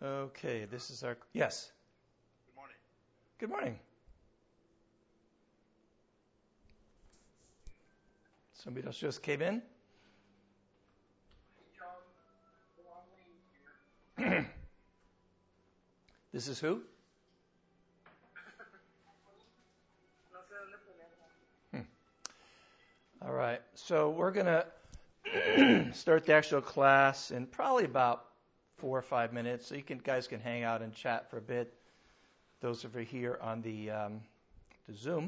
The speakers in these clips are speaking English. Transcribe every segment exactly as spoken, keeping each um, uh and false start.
Okay, this is our, yes. Good morning. Good morning. Somebody else just came in? This is who? Hmm. All right, so we're going to start the actual class in probably about four or five minutes, so you can guys can hang out and chat for a bit. Those of you here on the um, the Zoom.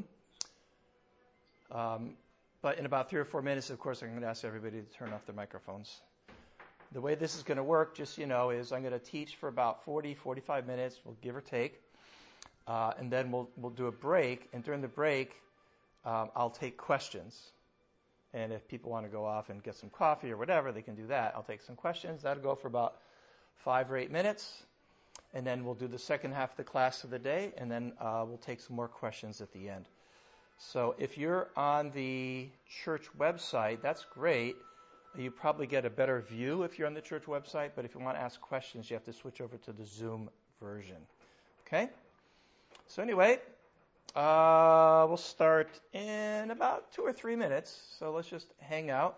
Um, but in about three or four minutes, of course, I'm going to ask everybody to turn off their microphones. The way this is going to work, just so you know, is I'm going to teach for about forty, forty-five minutes, we'll give or take, uh, and then we'll we'll do a break. And during the break, um, I'll take questions. And if people want to go off and get some coffee or whatever, they can do that. I'll take some questions. That'll go for about five or eight minutes. And then we'll do the second half of the class of the day, and then uh, we'll take some more questions at the end. So if you're on the church website, that's great. You probably get a better view if you're on the church website, but if you want to ask questions, you have to switch over to the Zoom version. Okay? So anyway, uh, we'll start in about two or three minutes. So let's just hang out.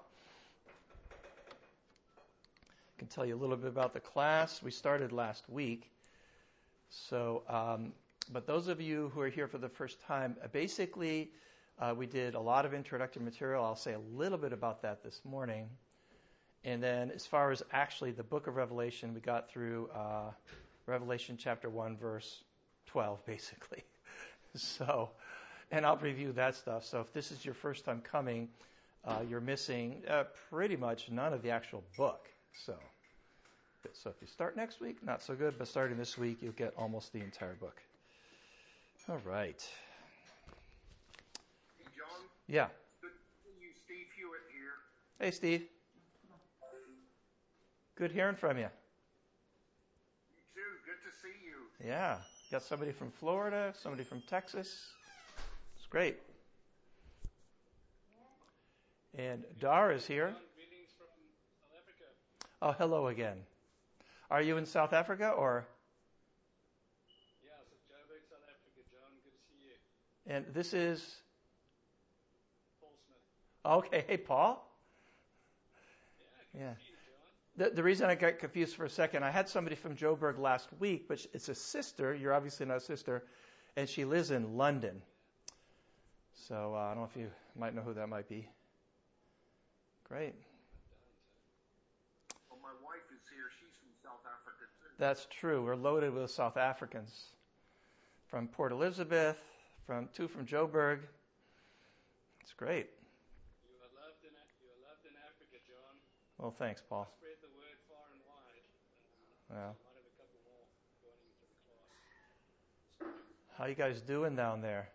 I can tell you a little bit about the class. We started last week. So, um, but those of you who are here for the first time, uh, basically, uh, we did a lot of introductory material. I'll say a little bit about that this morning. And then as far as actually the book of Revelation, we got through uh, Revelation chapter one, verse twelve, basically. So, and I'll review that stuff. So if this is your first time coming, uh, you're missing uh, pretty much none of the actual book. So, so if you start next week, not so good, but starting this week, you'll get almost the entire book. All right. Hey, John. Yeah. Good to see you, Steve Hewitt here. Hey, Steve. Good hearing from you. You too. Good to see you. Yeah. Got somebody from Florida, somebody from Texas. It's great. And Dar is here. Greetings from South Africa. Oh, hello again. Are you in South Africa or? Yeah, so Joburg, South Africa. John, good to see you. And this is? Paul Smith. Okay. Hey, Paul. Yeah, good Yeah. to see you, John. The, the reason I got confused for a second, I had somebody from Joburg last week, but it's a sister. You're obviously not a sister, and she lives in London. So uh, I don't know if you might know who that might be. Great. Well, my wife is here. She's from South Africa, too. That's true. We're loaded with South Africans from Port Elizabeth, from two from Joburg. It's great. You are loved in, you are loved in Africa, John. Well, thanks, Paul. Spread the word far and wide. Uh, Yeah. I might have a couple more going into the class. How you guys doing down there?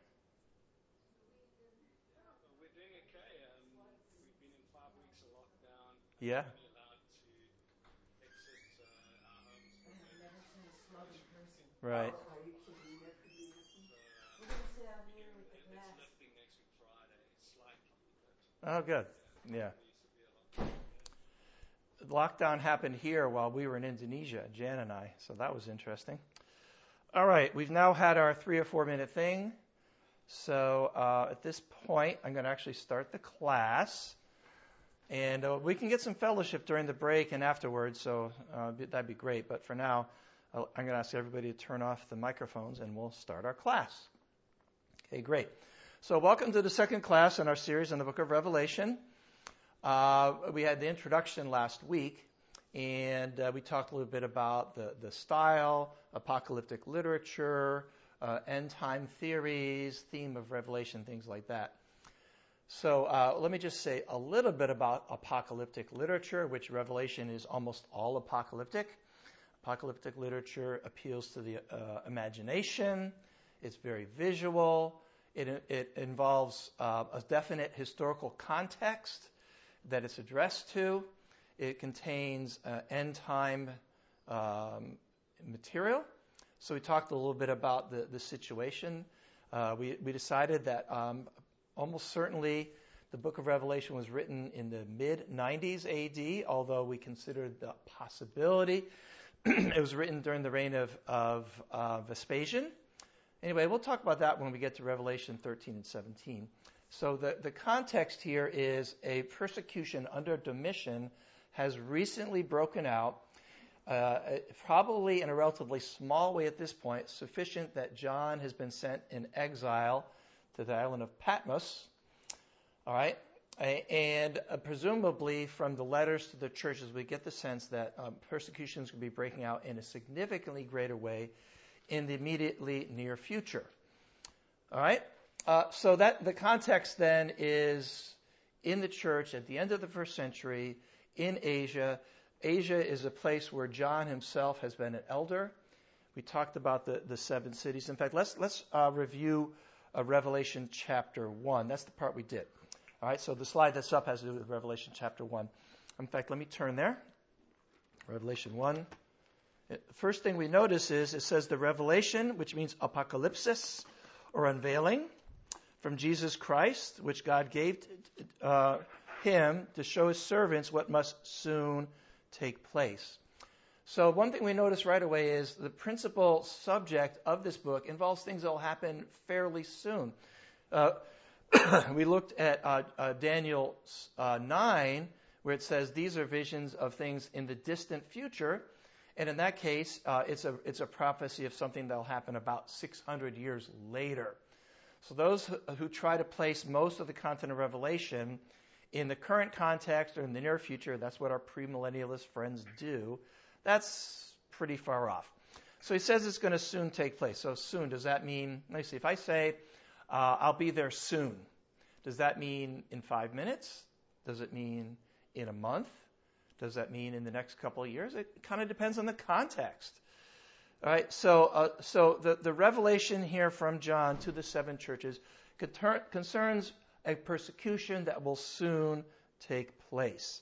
Yeah, well, we're doing okay. Um, we've been in five weeks of lockdown. Yeah. We're only allowed to exit uh, our homes. Right. So, uh, it's lifting next week Friday, slightly. But Oh, good. Yeah. pretty severe lockdown. The lockdown happened here while we were in Indonesia, Jan and I, so that was interesting. All right, we've now had our three or four minute thing. So uh, at this point, I'm going to actually start the class. And uh, we can get some fellowship during the break and afterwards, so uh, that'd be great. But for now, I'll, I'm going to ask everybody to turn off the microphones and we'll start our class. Okay, great. So welcome to the second class in our series on the book of Revelation. Uh, we had the introduction last week, and uh, we talked a little bit about the, the style, apocalyptic literature, uh, end-time theories, theme of Revelation, things like that. So uh, let me just say a little bit about apocalyptic literature, which Revelation is almost all apocalyptic. Apocalyptic literature appeals to the uh, imagination. It's very visual. It, it involves uh, a definite historical context that it's addressed to. It contains uh, end-time um, material. So we talked a little bit about the, the situation. Uh, we, we decided that um, almost certainly the book of Revelation was written in the mid nineties A D, although we considered the possibility it was written during the reign of, of uh, Vespasian. Anyway, we'll talk about that when we get to Revelation thirteen and seventeen. So the, the context here is a persecution under Domitian has recently broken out, uh, probably in a relatively small way at this point, sufficient that John has been sent in exile to the island of Patmos. All right? And uh, presumably from the letters to the churches, we get the sense that um, persecution is going to be breaking out in a significantly greater way in the immediately near future. All right? Uh, so that the context then is in the church at the end of the first century in Asia. Asia is a place where John himself has been an elder. We talked about the, the seven cities. In fact, let's let's uh, review uh, Revelation chapter one. That's the part we did. All right, so the slide that's up has to do with Revelation chapter one. In fact, let me turn there. Revelation one. The first thing we notice is it says the revelation, which means apocalypsis or unveiling, from Jesus Christ, which God gave uh, him to show his servants what must soon take place. So one thing we notice right away is the principal subject of this book involves things that will happen fairly soon. Uh, we looked at uh, uh, Daniel uh, nine, where it says these are visions of things in the distant future. And in that case, uh, it's a it's a prophecy of something that will happen about six hundred years later. So those who, who try to place most of the content of Revelation in the current context or in the near future, that's what our premillennialist friends do, that's pretty far off. So he says it's going to soon take place. So soon, does that mean, let me see, if I say, uh, I'll be there soon, does that mean in five minutes? Does it mean in a month? Does that mean in the next couple of years? It kind of depends on the context. All right, so uh, so the, the revelation here from John to the seven churches concerns a persecution that will soon take place.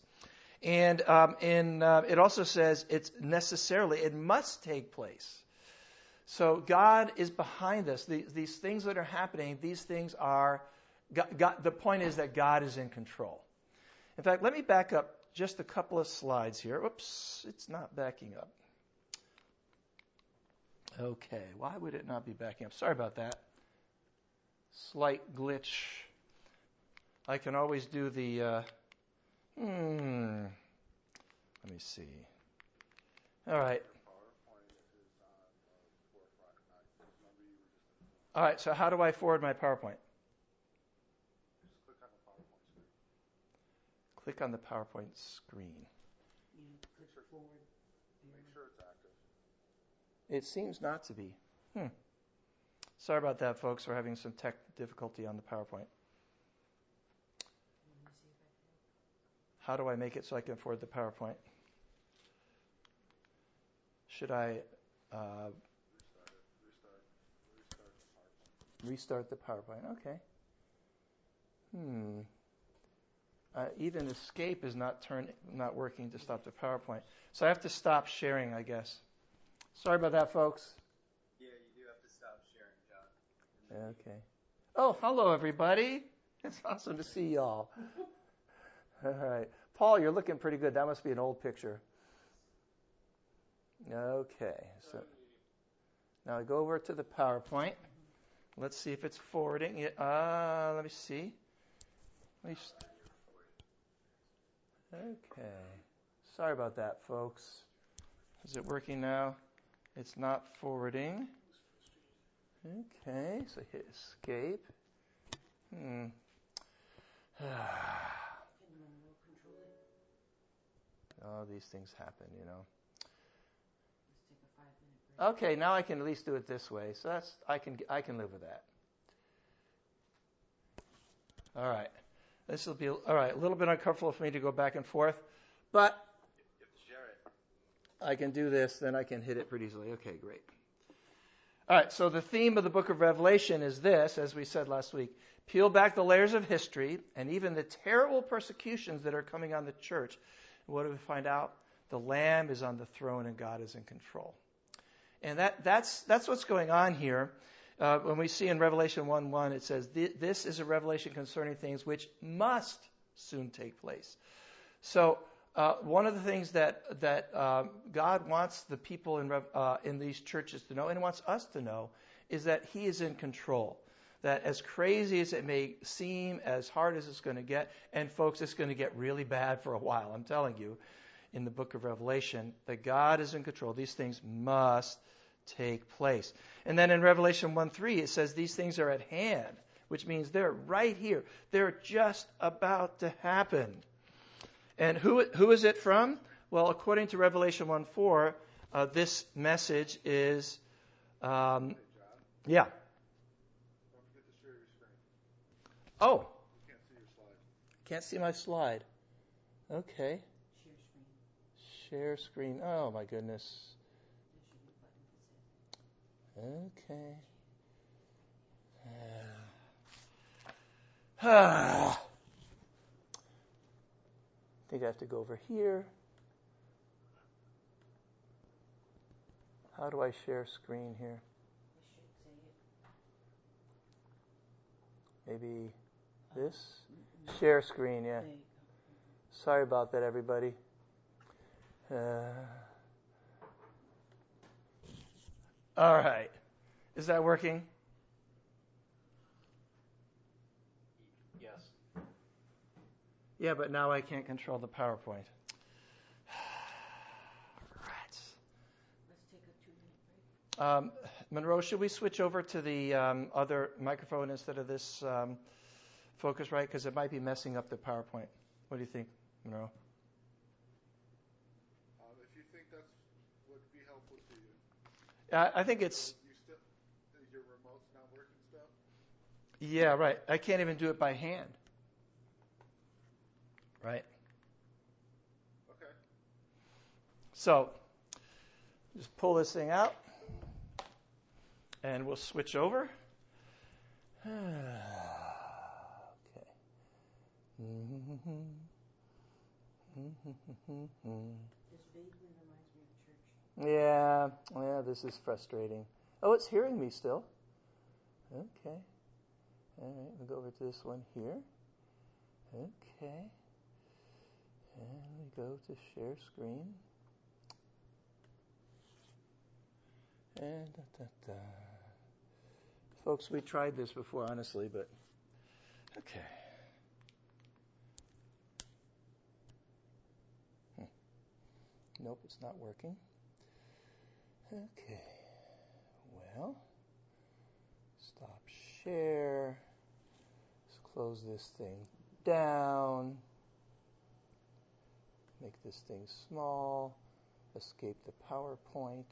And um, in, uh, it also says it's necessarily, it must take place. So God is behind this. These, these things that are happening, these things are, God, God, the point is that God is in control. In fact, let me back up just a couple of slides here. Whoops, it's not backing up. Okay, why would it not be backing up? Sorry about that. Slight glitch. I can always do the, uh, hmm, let me see. All right. All right, so how do I forward my PowerPoint? Click on the PowerPoint screen. It seems not to be. Hmm. Sorry about that, folks. We're having some tech difficulty on the PowerPoint. How do I make it so I can forward the PowerPoint? Should I uh, restart the PowerPoint? Okay. Hmm. Uh, even escape is not turn not working to stop the PowerPoint. So I have to stop sharing, I guess. Sorry about that, folks. Yeah, you do have to stop sharing, John. Okay. Oh, hello, everybody. It's awesome to see y'all. All right. Paul, you're looking pretty good. That must be an old picture. Okay. So now I go over to the PowerPoint. Let's see if it's forwarding. Uh, let me see. Let me st- okay. Sorry about that, folks. Is it working now? It's not forwarding. Okay, so hit escape. Hmm. Oh, these things happen, you know. Okay, now I can at least do it this way. So that's I can I can live with that. All right. This will be all right. A little bit uncomfortable for me to go back and forth, but You have to share it. I can do this. Then I can hit it pretty easily. Okay, great. All right. So the theme of the book of Revelation is this, as we said last week: peel back the layers of history and even the terrible persecutions that are coming on the church. What do we find out? The Lamb is on the throne and God is in control. And that, that's that's what's going on here. Uh, when we see in Revelation one one, it says, this is a revelation concerning things which must soon take place. So uh, one of the things that that um, God wants the people in Rev- uh, in these churches to know, and wants us to know, is that He is in control. That as crazy as it may seem, as hard as it's going to get, and folks, it's going to get really bad for a while. I'm telling you, in the book of Revelation, that God is in control. These things must take place. And then in Revelation one three, it says these things are at hand, which means they're right here. They're just about to happen. And who who is it from? Well, according to Revelation one four, uh, this message is, um, yeah. Don't forget to share your screen. Oh, You can't see your slide. can't see my slide. Okay. Share screen. Oh, my goodness. Okay. I think I have to go over here. How do I share screen here? Maybe this? Share screen, yeah. Sorry about that, everybody. Uh, all right. Is that working? Yes. Yeah, but now I can't control the PowerPoint. Rats. Let's take a two-minute break. Um, Monroe, should we switch over to the um, other microphone instead of this um, Focusrite? Because it might be messing up the PowerPoint. What do you think, Monroe? Uh, if you think that's would be helpful to you. Uh, I think it's... You still, is your remote's not working stuff? Yeah, right. I can't even do it by hand. Right? Okay. So, just pull this thing out, and we'll switch over. Okay. This vaguely reminds me of church. Yeah, yeah, this is frustrating. Oh, it's hearing me still. Okay. All right, we'll go over to this one here. Okay. And we go to share screen. And da, da, da. Folks, we tried this before, honestly, but okay. Hmm. Nope, it's not working. Okay. Well, stop share. Let's close this thing down. Make this thing small. Escape the PowerPoint.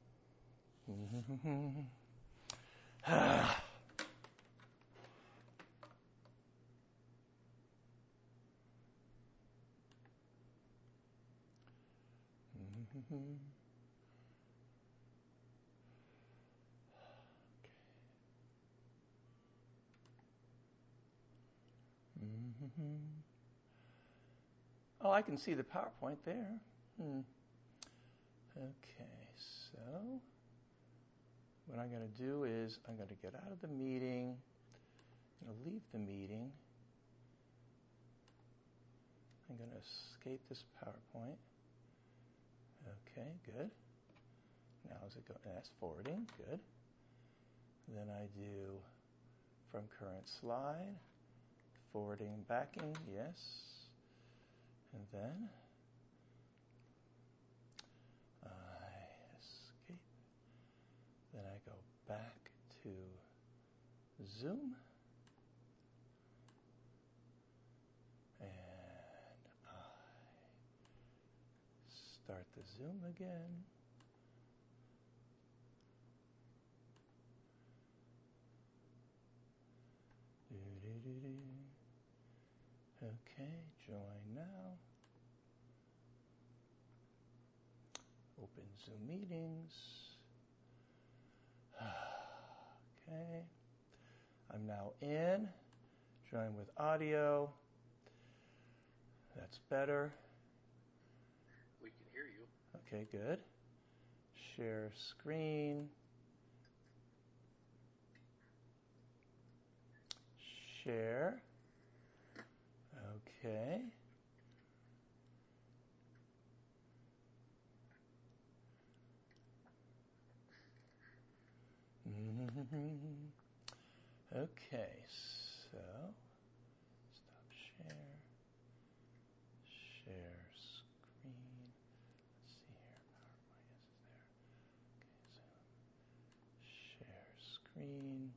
Oh, I can see the PowerPoint there. Hmm. Okay, so what I'm going to do is I'm going to get out of the meeting. I'm going to leave the meeting. I'm going to escape this PowerPoint. Okay, good. Now is it go? That's forwarding. Good. Then I do from current slide, forwarding, backing. Yes. And then I escape. Then I go back to Zoom. And I start the Zoom again. Do-do-do-do. Okay, join now. Open Zoom meetings. Okay. I'm now in. Join with audio. That's better. We can hear you. Okay, good. Share screen. Share. Okay. Okay, so stop share. Share screen. Let's see here. PowerPoint is there. Okay, so share screen.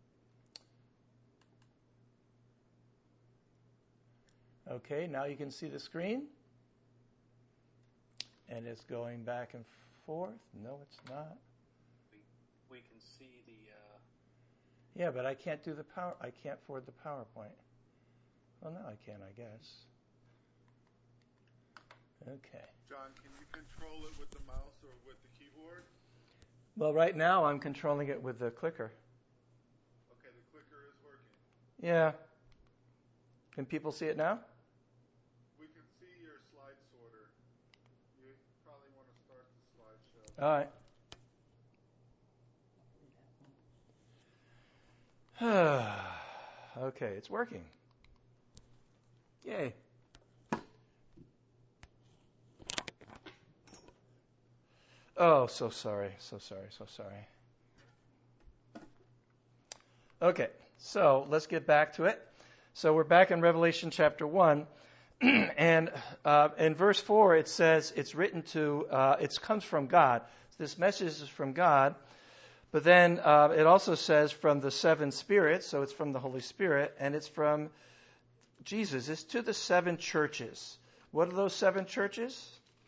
Okay, now you can see the screen. And it's going back and forth. No, it's not. We, we can see the. Uh... Yeah, but I can't do the power. I can't forward the PowerPoint. Well, now I can, I guess. Okay. John, can you control it with the mouse or with the keyboard? Well, right now I'm controlling it with the clicker. Okay, the clicker is working. Yeah. Can people see it now? We can see your slide sorter. You probably want to start the slideshow. All right. Okay, it's working. Yay. Oh, so sorry, so sorry, so sorry. Okay, so let's get back to it. So we're back in Revelation chapter one, and uh, in verse four it says it's written to, uh, it comes from God. This message is from God, but then uh, it also says from the seven spirits, so it's from the Holy Spirit, and it's from Jesus. It's to the seven churches. What are those seven churches?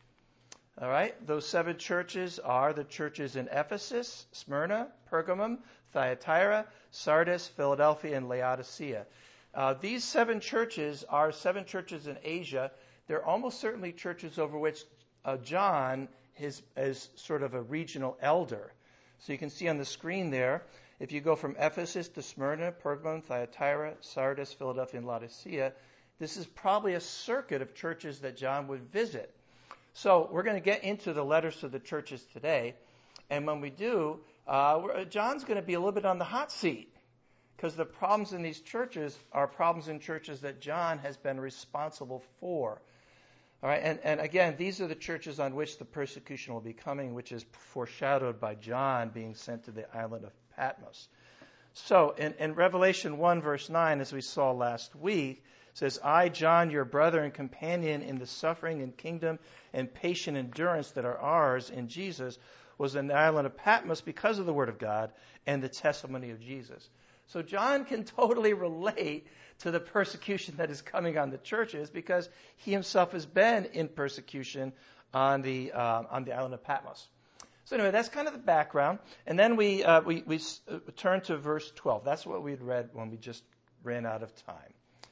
All right, those seven churches are the churches in Ephesus, Smyrna, Pergamum, Thyatira, Sardis, Philadelphia, and Laodicea. Uh, these seven churches are seven churches in Asia. They're almost certainly churches over which uh, John is, is sort of a regional elder. So you can see on the screen there, if you go from Ephesus to Smyrna, Pergamum, Thyatira, Sardis, Philadelphia, and Laodicea, this is probably a circuit of churches that John would visit. So we're going to get into the letters to the churches today. And when we do, uh, John's going to be a little bit on the hot seat because the problems in these churches are problems in churches that John has been responsible for. All right, and, and again, these are the churches on which the persecution will be coming, which is foreshadowed by John being sent to the island of Patmos. So in, in Revelation one, verse nine, as we saw last week, it says, I, John, your brother and companion in the suffering and kingdom and patient endurance that are ours in Jesus, was in the island of Patmos because of the word of God and the testimony of Jesus. So John can totally relate to the persecution that is coming on the churches because he himself has been in persecution on the uh, on the island of Patmos. So anyway, that's kind of the background. And then we uh, we, we uh, turn to verse twelve. That's what we had read when we just ran out of time.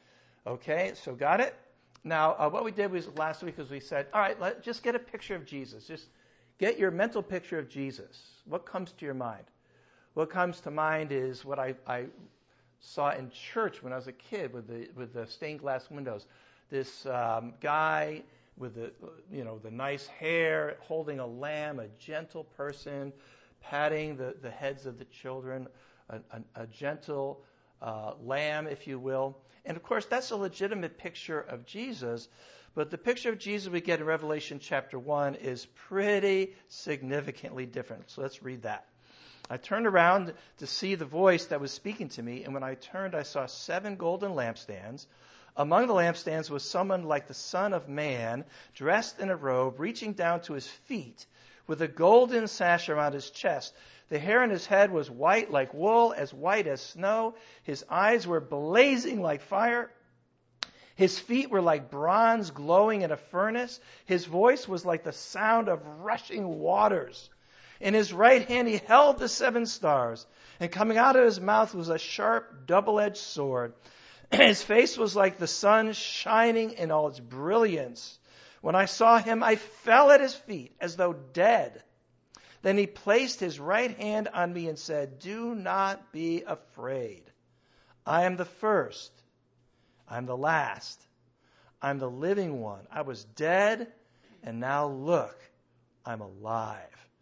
Okay, so got it? Now, uh, what we did was last week was we said, all right, let, just get a picture of Jesus. Just get your mental picture of Jesus. What comes to your mind? What comes to mind is what I, I saw in church when I was a kid with the with the stained glass windows. This um, guy with the you know the nice hair, holding a lamb, a gentle person, patting the, the heads of the children, a, a, a gentle uh, lamb, if you will. And of course, that's a legitimate picture of Jesus. But the picture of Jesus we get in Revelation chapter one is pretty significantly different. So let's read that. I turned around to see the voice that was speaking to me, and when I turned, I saw seven golden lampstands. Among the lampstands was someone like the Son of Man, dressed in a robe, reaching down to his feet, with a golden sash around his chest. The hair on his head was white like wool, as white as snow. His eyes were blazing like fire. His feet were like bronze glowing in a furnace. His voice was like the sound of rushing waters. In his right hand he held the seven stars, and coming out of his mouth was a sharp, double-edged sword. His face was like the sun shining in all its brilliance. When I saw him, I fell at his feet as though dead. Then he placed his right hand on me and said, do not be afraid. I am the first. I am the last. I am the living one. I was dead, and now look, I'm alive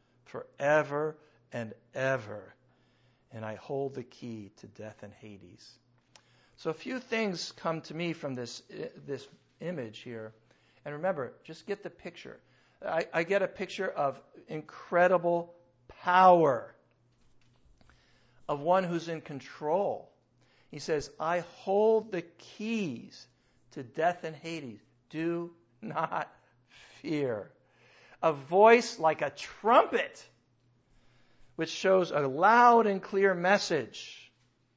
forever and ever. And I hold the key to death and Hades. So a few things come to me from this, this image here. And remember, just get the picture. I, I get a picture of incredible power, of one who's in control, He says, I hold the keys to death and Hades. Do not fear. A voice like a trumpet, which shows a loud and clear message.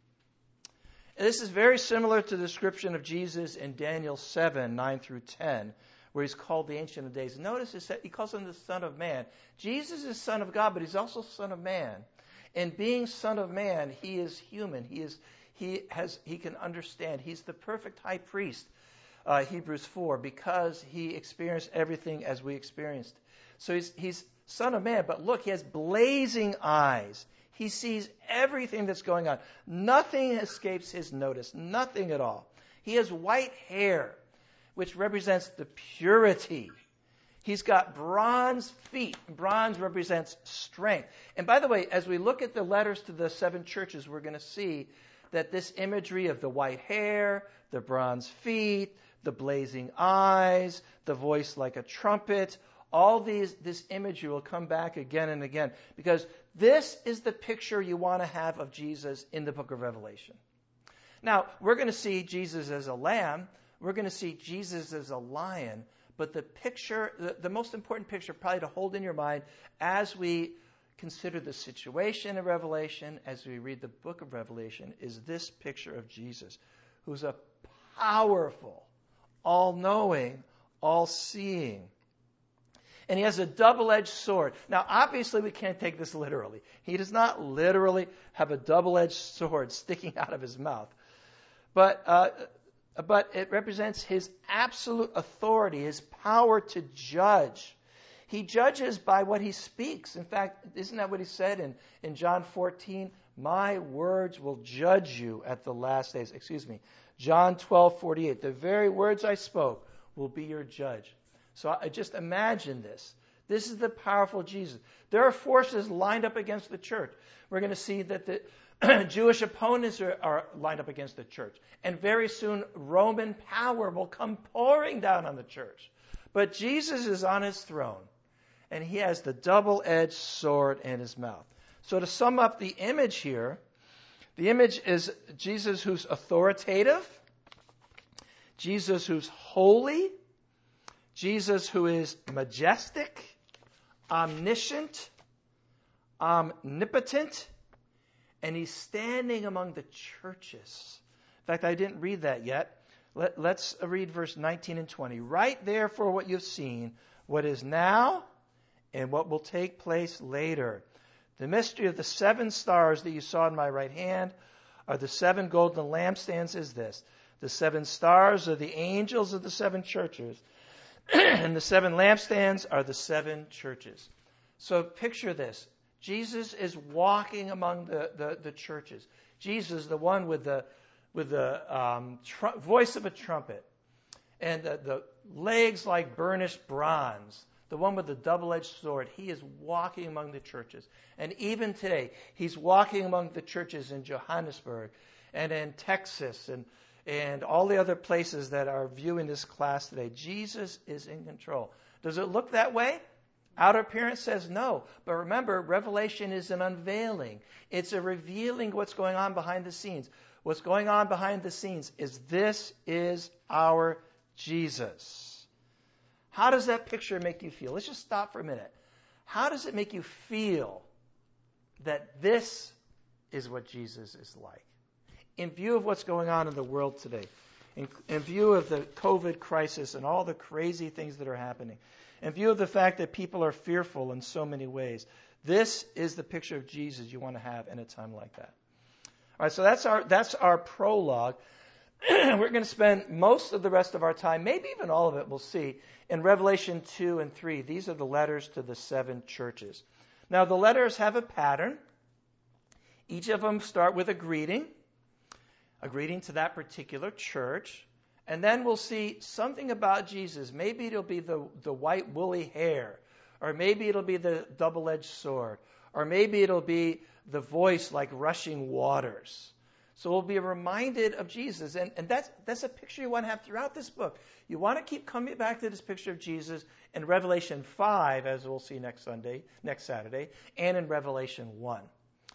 And this is very similar to the description of Jesus in Daniel seven, nine through ten, where he's called the Ancient of Days. Notice he calls him the Son of Man. Jesus is Son of God, but he's also Son of Man. And being Son of Man, he is human. He is he has he can understand. He's the perfect high priest, uh, Hebrews four, because he experienced everything as we experienced. So he's he's Son of Man, but look, he has blazing eyes. He sees everything that's going on. Nothing escapes his notice, nothing at all. He has white hair, which represents the purity. He's got bronze feet. Bronze represents strength. And by the way, as we look at the letters to the seven churches, we're going to see that this imagery of the white hair, the bronze feet, the blazing eyes, the voice like a trumpet, all these, this imagery will come back again and again, because this is the picture you want to have of Jesus in the book of Revelation. Now, we're going to see Jesus as a lamb. We're going to see Jesus as a lion. But the picture, the, the most important picture probably to hold in your mind as we consider the situation in Revelation, as we read the book of Revelation, is this picture of Jesus, who's a powerful, all-knowing, all-seeing. And he has a double-edged sword. Now, obviously, we can't take this literally. He does not literally have a double-edged sword sticking out of his mouth. But uh, but it represents his absolute authority, his power to judge. He judges by what he speaks. In fact, isn't that what he said in, in John fourteen? My words will judge you at the last days. Excuse me. John twelve forty-eight. The very words I spoke will be your judge. So I just imagine this. This is the powerful Jesus. There are forces lined up against the church. We're going to see that the Jewish opponents are, are lined up against the church. And very soon, Roman power will come pouring down on the church. But Jesus is on his throne, and he has the double-edged sword in his mouth. So to sum up the image here, the image is Jesus who's authoritative, Jesus who's holy, Jesus who is majestic, omniscient, omnipotent, and he's standing among the churches. In fact, I didn't read that yet. Let, let's read verse nineteen and twenty. Write therefore what you've seen, what is now, and what will take place later. The mystery of the seven stars that you saw in my right hand are the seven golden lampstands is this. The seven stars are the angels of the seven churches, and the seven lampstands are the seven churches. So picture this. Jesus is walking among the, the, the churches. Jesus, the one with the with the um, tr- voice of a trumpet, and the, the legs like burnished bronze, the one with the double-edged sword. He is walking among the churches. And even today, he's walking among the churches in Johannesburg and in Texas and, and all the other places that are viewing this class today. Jesus is in control. Does it look that way? Outer appearance says no. But remember, Revelation is an unveiling. It's a revealing what's going on behind the scenes. What's going on behind the scenes is this is our Jesus. How does that picture make you feel? Let's just stop for a minute. How does it make you feel that this is what Jesus is like? In view of what's going on in the world today, in, in view of the COVID crisis and all the crazy things that are happening, in view of the fact that people are fearful in so many ways, this is the picture of Jesus you want to have in a time like that. All right, so that's our that's our prologue. We're going to spend most of the rest of our time, maybe even all of it, we'll see, in Revelation two and three. These are the letters to the seven churches. Now, the letters have a pattern. Each of them start with a greeting, a greeting to that particular church. And then we'll see something about Jesus. Maybe it'll be the, the white woolly hair, or maybe it'll be the double-edged sword, or maybe it'll be the voice like rushing waters. So we'll be reminded of Jesus. And, and that's, that's a picture you want to have throughout this book. You want to keep coming back to this picture of Jesus in Revelation five, as we'll see next Sunday, next Saturday, and in Revelation one.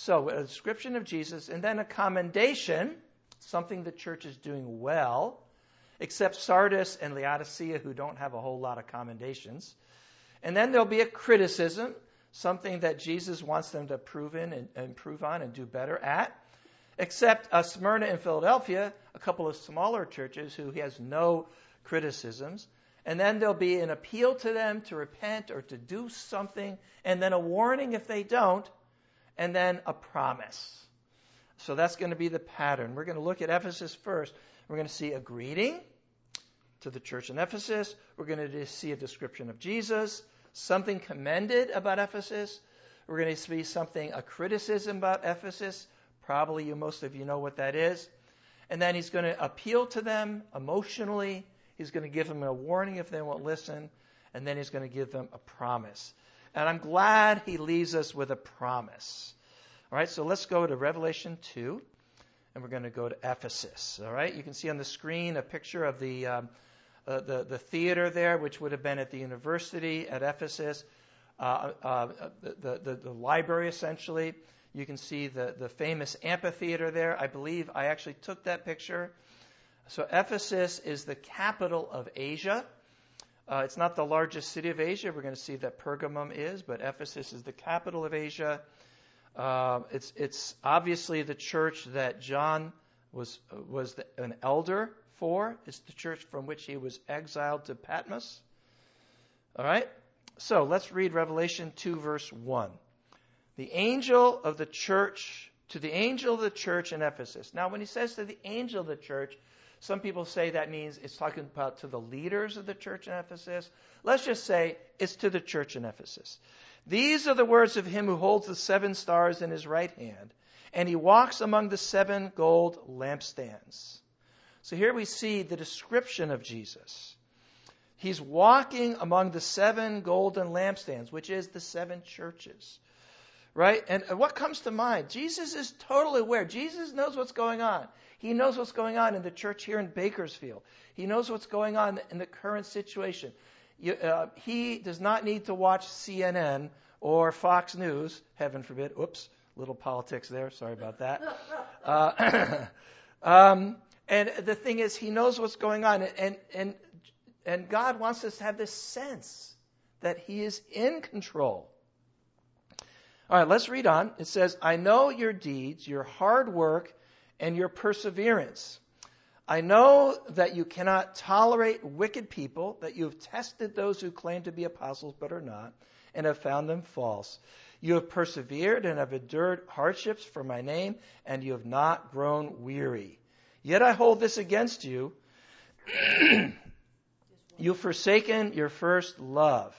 So a description of Jesus, and then a commendation, something the church is doing well, except Sardis and Laodicea, who don't have a whole lot of commendations. And then there'll be a criticism, something that Jesus wants them to improve in and improve on and do better at. Except uh, Smyrna and Philadelphia, a couple of smaller churches who he has no criticisms. And then there'll be an appeal to them to repent or to do something, and then a warning if they don't, and then a promise. So that's going to be the pattern. We're going to look at Ephesus first. We're going to see a greeting to the church in Ephesus. We're going to see a description of Jesus, something commended about Ephesus. We're going to see something, a criticism about Ephesus. Probably you, most of you know what that is. And then he's going to appeal to them emotionally. He's going to give them a warning if they won't listen. And then he's going to give them a promise. And I'm glad he leaves us with a promise. All right, so let's go to Revelation two. And we're going to go to Ephesus. All right, you can see on the screen a picture of the um, uh, the, the theater there, which would have been at the university at Ephesus. Uh, uh, the, the, the library, essentially. You can see the, the famous amphitheater there. I believe I actually took that picture. So Ephesus is the capital of Asia. Uh, it's not the largest city of Asia. We're going to see that Pergamum is, but Ephesus is the capital of Asia. Uh, it's it's obviously the church that John was was the, an elder for. It's the church from which he was exiled to Patmos. All right? So let's read Revelation two, verse one. The angel of the church, to the angel of the church in Ephesus. Now, when he says to the angel of the church, some people say that means it's talking about to the leaders of the church in Ephesus. Let's just say it's to the church in Ephesus. These are the words of him who holds the seven stars in his right hand, and he walks among the seven gold lampstands. So here we see the description of Jesus. He's walking among the seven golden lampstands, which is the seven churches. Right? And what comes to mind? Jesus is totally aware. Jesus knows what's going on. He knows what's going on in the church here in Bakersfield. He knows what's going on in the current situation. You, uh, he does not need to watch C N N or Fox News, heaven forbid. Oops, little politics there. Sorry about that. Uh, um, and the thing is, he knows what's going on. And, and, and God wants us to have this sense that he is in control. All right, let's read on. It says, I know your deeds, your hard work, and your perseverance. I know that you cannot tolerate wicked people, that you have tested those who claim to be apostles but are not, and have found them false. You have persevered and have endured hardships for my name, and you have not grown weary. Yet I hold this against you. You've forsaken your first love.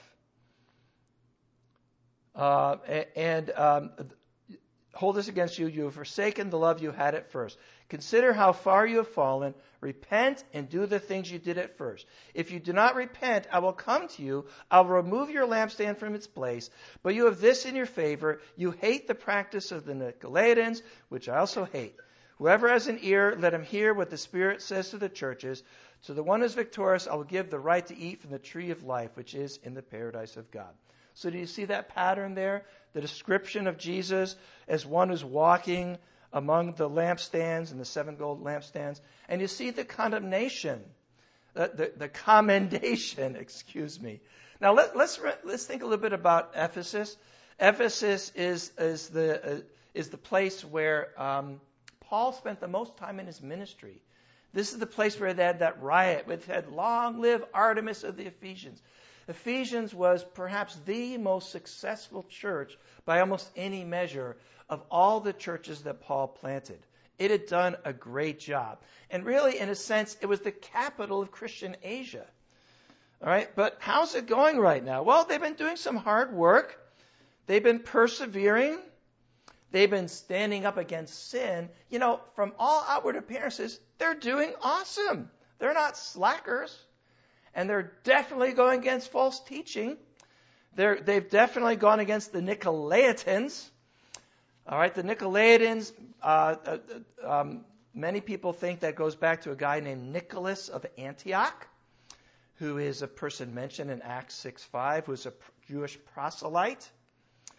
Uh, and um, hold this against you. You have forsaken the love you had at first. Consider how far you have fallen. Repent and do the things you did at first. If you do not repent, I will come to you. I will remove your lampstand from its place. But you have this in your favor. You hate the practice of the Nicolaitans, which I also hate. Whoever has an ear, let him hear what the Spirit says to the churches. To the one who is victorious, I will give the right to eat from the tree of life, which is in the paradise of God. So do you see that pattern there? The description of Jesus as one who's walking among the lampstands and the seven gold lampstands. And you see the condemnation, the, the, the commendation, excuse me. Now let, let's let's think a little bit about Ephesus. Ephesus is is the uh, is the place where um, Paul spent the most time in his ministry. This is the place where they had that riot, which had "Long live Artemis of the Ephesians." Ephesians was perhaps the most successful church by almost any measure of all the churches that Paul planted. It had done a great job. And really, in a sense, it was the capital of Christian Asia. All right, but how's it going right now? Well, they've been doing some hard work. They've been persevering. They've been standing up against sin. You know, from all outward appearances, they're doing awesome. They're not slackers. And they're definitely going against false teaching. They're, they've definitely gone against the Nicolaitans. All right, the Nicolaitans, uh, uh, um, many people think that goes back to a guy named Nicholas of Antioch, who is a person mentioned in Acts six five, who's a Jewish proselyte.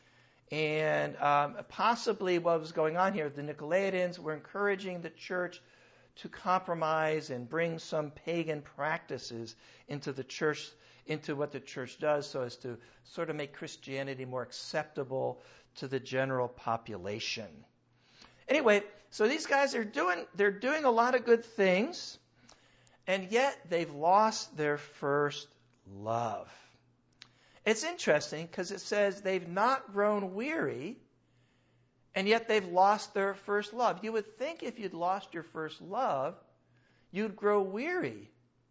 And um, possibly what was going on here, the Nicolaitans were encouraging the church to compromise and bring some pagan practices into the church, into what the church does, so as to sort of make Christianity more acceptable to the general population. Anyway, so these guys are doing, they're doing a lot of good things, and yet they've lost their first love. It's interesting because it says they've not grown weary, and yet they've lost their first love. You would think if you'd lost your first love, you'd grow weary.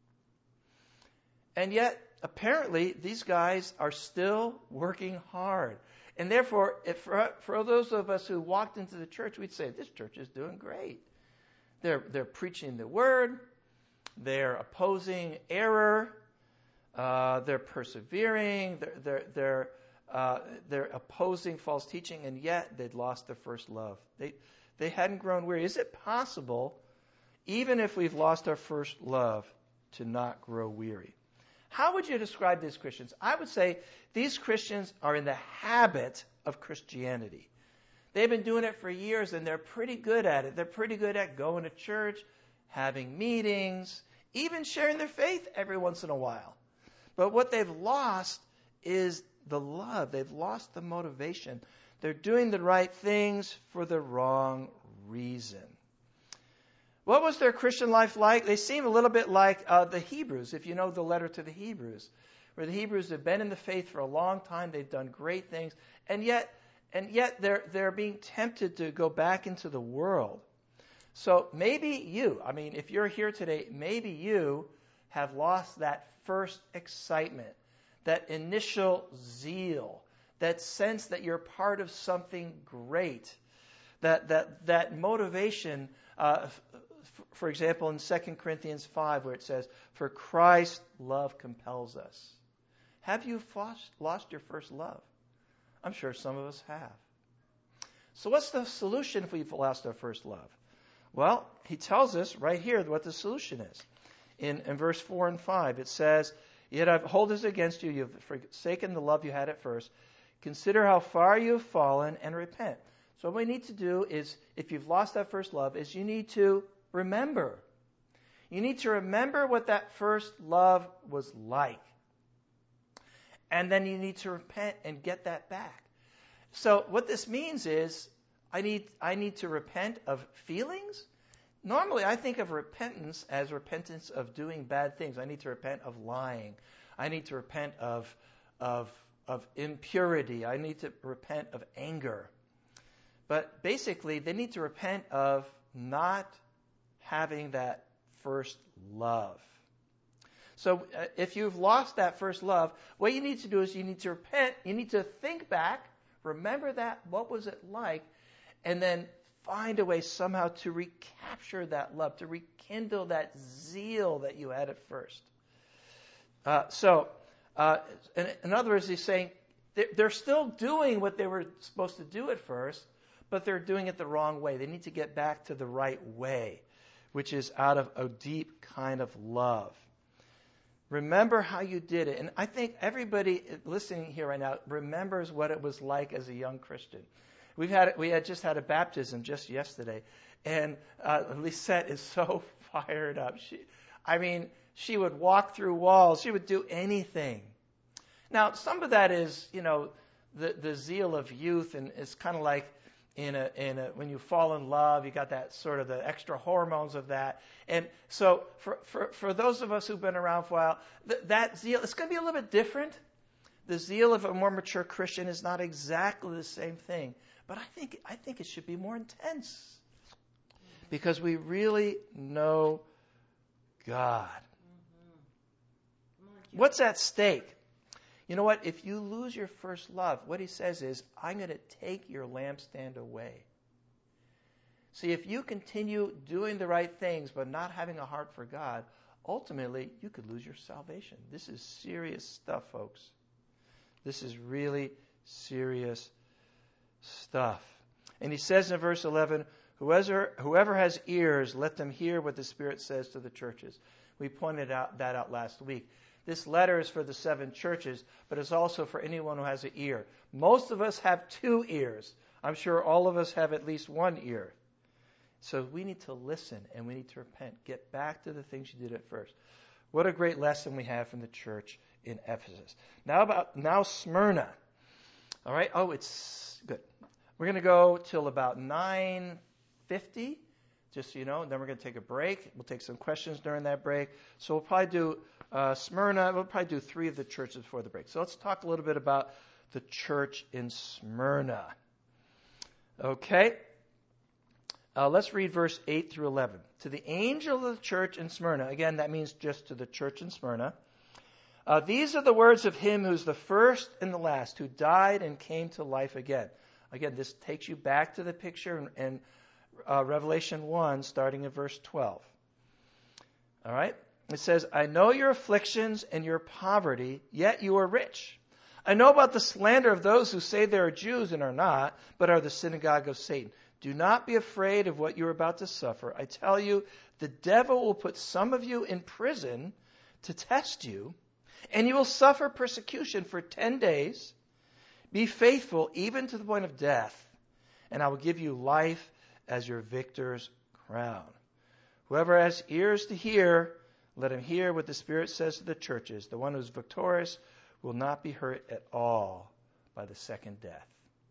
And yet, apparently, these guys are still working hard. And therefore, if for, for those of us who walked into the church, we'd say, this church is doing great. They're, they're preaching the word. They're opposing error. Uh, they're persevering. They're, they're, they're, uh, they're opposing false teaching, and yet they'd lost their first love. They, they hadn't grown weary. Is it possible, even if we've lost our first love, to not grow weary? How would you describe these Christians? I would say these Christians are in the habit of Christianity. They've been doing it for years, and they're pretty good at it. They're pretty good at going to church, having meetings, even sharing their faith every once in a while. But what they've lost is the love. They've lost the motivation. They're doing the right things for the wrong reason. What was their Christian life like? They seem a little bit like uh, the Hebrews, if you know the letter to the Hebrews, where the Hebrews have been in the faith for a long time. They've done great things, and yet, and yet they're they're being tempted to go back into the world. So maybe you, I mean, if you're here today, maybe you have lost that first excitement, that initial zeal, that sense that you're part of something great, that that that motivation. Uh, For example, in Second Corinthians five, where it says, for Christ's love compels us. Have you lost your first love? I'm sure some of us have. So what's the solution if we've lost our first love? Well, he tells us right here what the solution is. In, in verse four and five, it says, yet I hold this against you, you've forsaken the love you had at first. Consider how far you have fallen and repent. So what we need to do is, if you've lost that first love, is you need to remember. You need to remember what that first love was like. And then you need to repent and get that back. So what this means is, I need I need to repent of feelings. Normally, I think of repentance as repentance of doing bad things. I need to repent of lying. I need to repent of of of impurity. I need to repent of anger. But basically, they need to repent of not having that first love. So uh, if you've lost that first love, what you need to do is you need to repent. You need to think back, remember that, what was it like, and then find a way somehow to recapture that love, to rekindle that zeal that you had at first. Uh, so, uh, in, in other words, he's saying they're, they're still doing what they were supposed to do at first, but they're doing it the wrong way. They need to get back to the right way, which is out of a deep kind of love. Remember how you did it. And I think everybody listening here right now remembers what it was like as a young Christian. We've had we had just had a baptism just yesterday, and uh, Lisette is so fired up. She, I mean, she would walk through walls. She would do anything. Now, some of that is, you know, the the zeal of youth, and it's kind of like in a in a when you fall in love, you got that sort of the extra hormones of that. And so, for for for those of us who've been around for a while, th- that zeal, it's going to be a little bit different. The zeal of a more mature Christian is not exactly the same thing. But I think I think it should be more intense, because we really know God. Mm-hmm. What's at stake? You know what? If you lose your first love, what he says is, I'm going to take your lampstand away. See, if you continue doing the right things but not having a heart for God, ultimately you could lose your salvation. This is serious stuff, folks. This is really serious stuff. And he says in verse eleven, whoever, whoever has ears, let them hear what the Spirit says to the churches. We pointed out that out last week. This letter is for the seven churches, but it's also for anyone who has an ear. Most of us have two ears. I'm sure all of us have at least one ear. So we need to listen and we need to repent. Get back to the things you did at first. What a great lesson we have from the church in Ephesus. Now about now Smyrna. All right. Oh, it's good. We're going to go till about nine fifty, just so you know, and then we're going to take a break. We'll take some questions during that break. So we'll probably do uh, Smyrna. We'll probably do three of the churches before the break. So let's talk a little bit about the church in Smyrna. Okay. Uh, let's read verse eight through eleven. To the angel of the church in Smyrna, again, that means just to the church in Smyrna, uh, these are the words of him who's the first and the last, who died and came to life again. Again, this takes you back to the picture in, in uh, Revelation one, starting in verse twelve. All right? It says, I know your afflictions and your poverty, yet you are rich. I know about the slander of those who say they are Jews and are not, but are the synagogue of Satan. Do not be afraid of what you are about to suffer. I tell you, the devil will put some of you in prison to test you, and you will suffer persecution for ten days. Be faithful even to the point of death, and I will give you life as your victor's crown. Whoever has ears to hear, let him hear what the Spirit says to the churches. The one who is victorious will not be hurt at all by the second death.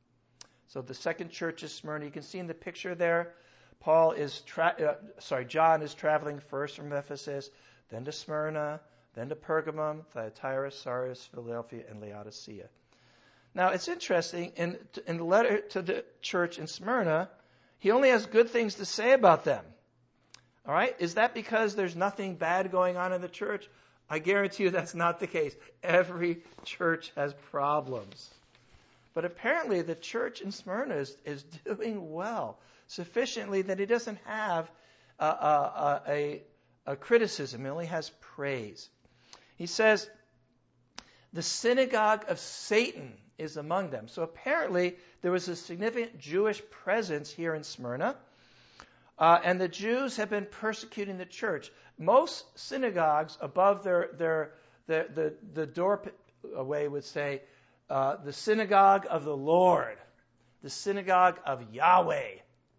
So the second church is Smyrna. You can see in the picture there, Paul is, tra- uh, sorry, John is traveling first from Ephesus, then to Smyrna, then to Pergamum, Thyatira, Sardis, Philadelphia, and Laodicea. Now it's interesting, in, in the letter to the church in Smyrna, he only has good things to say about them. All right? Is that because there's nothing bad going on in the church? I guarantee you that's not the case. Every church has problems. But apparently the church in Smyrna is, is doing well, sufficiently that he doesn't have a, a, a, a criticism. He only has praise. He says, the synagogue of Satan is among them. So apparently there was a significant Jewish presence here in Smyrna. Uh, and the Jews have been persecuting the church. Most synagogues above their, their, their the, the doorway would say, Uh, the synagogue of the Lord, the synagogue of Yahweh.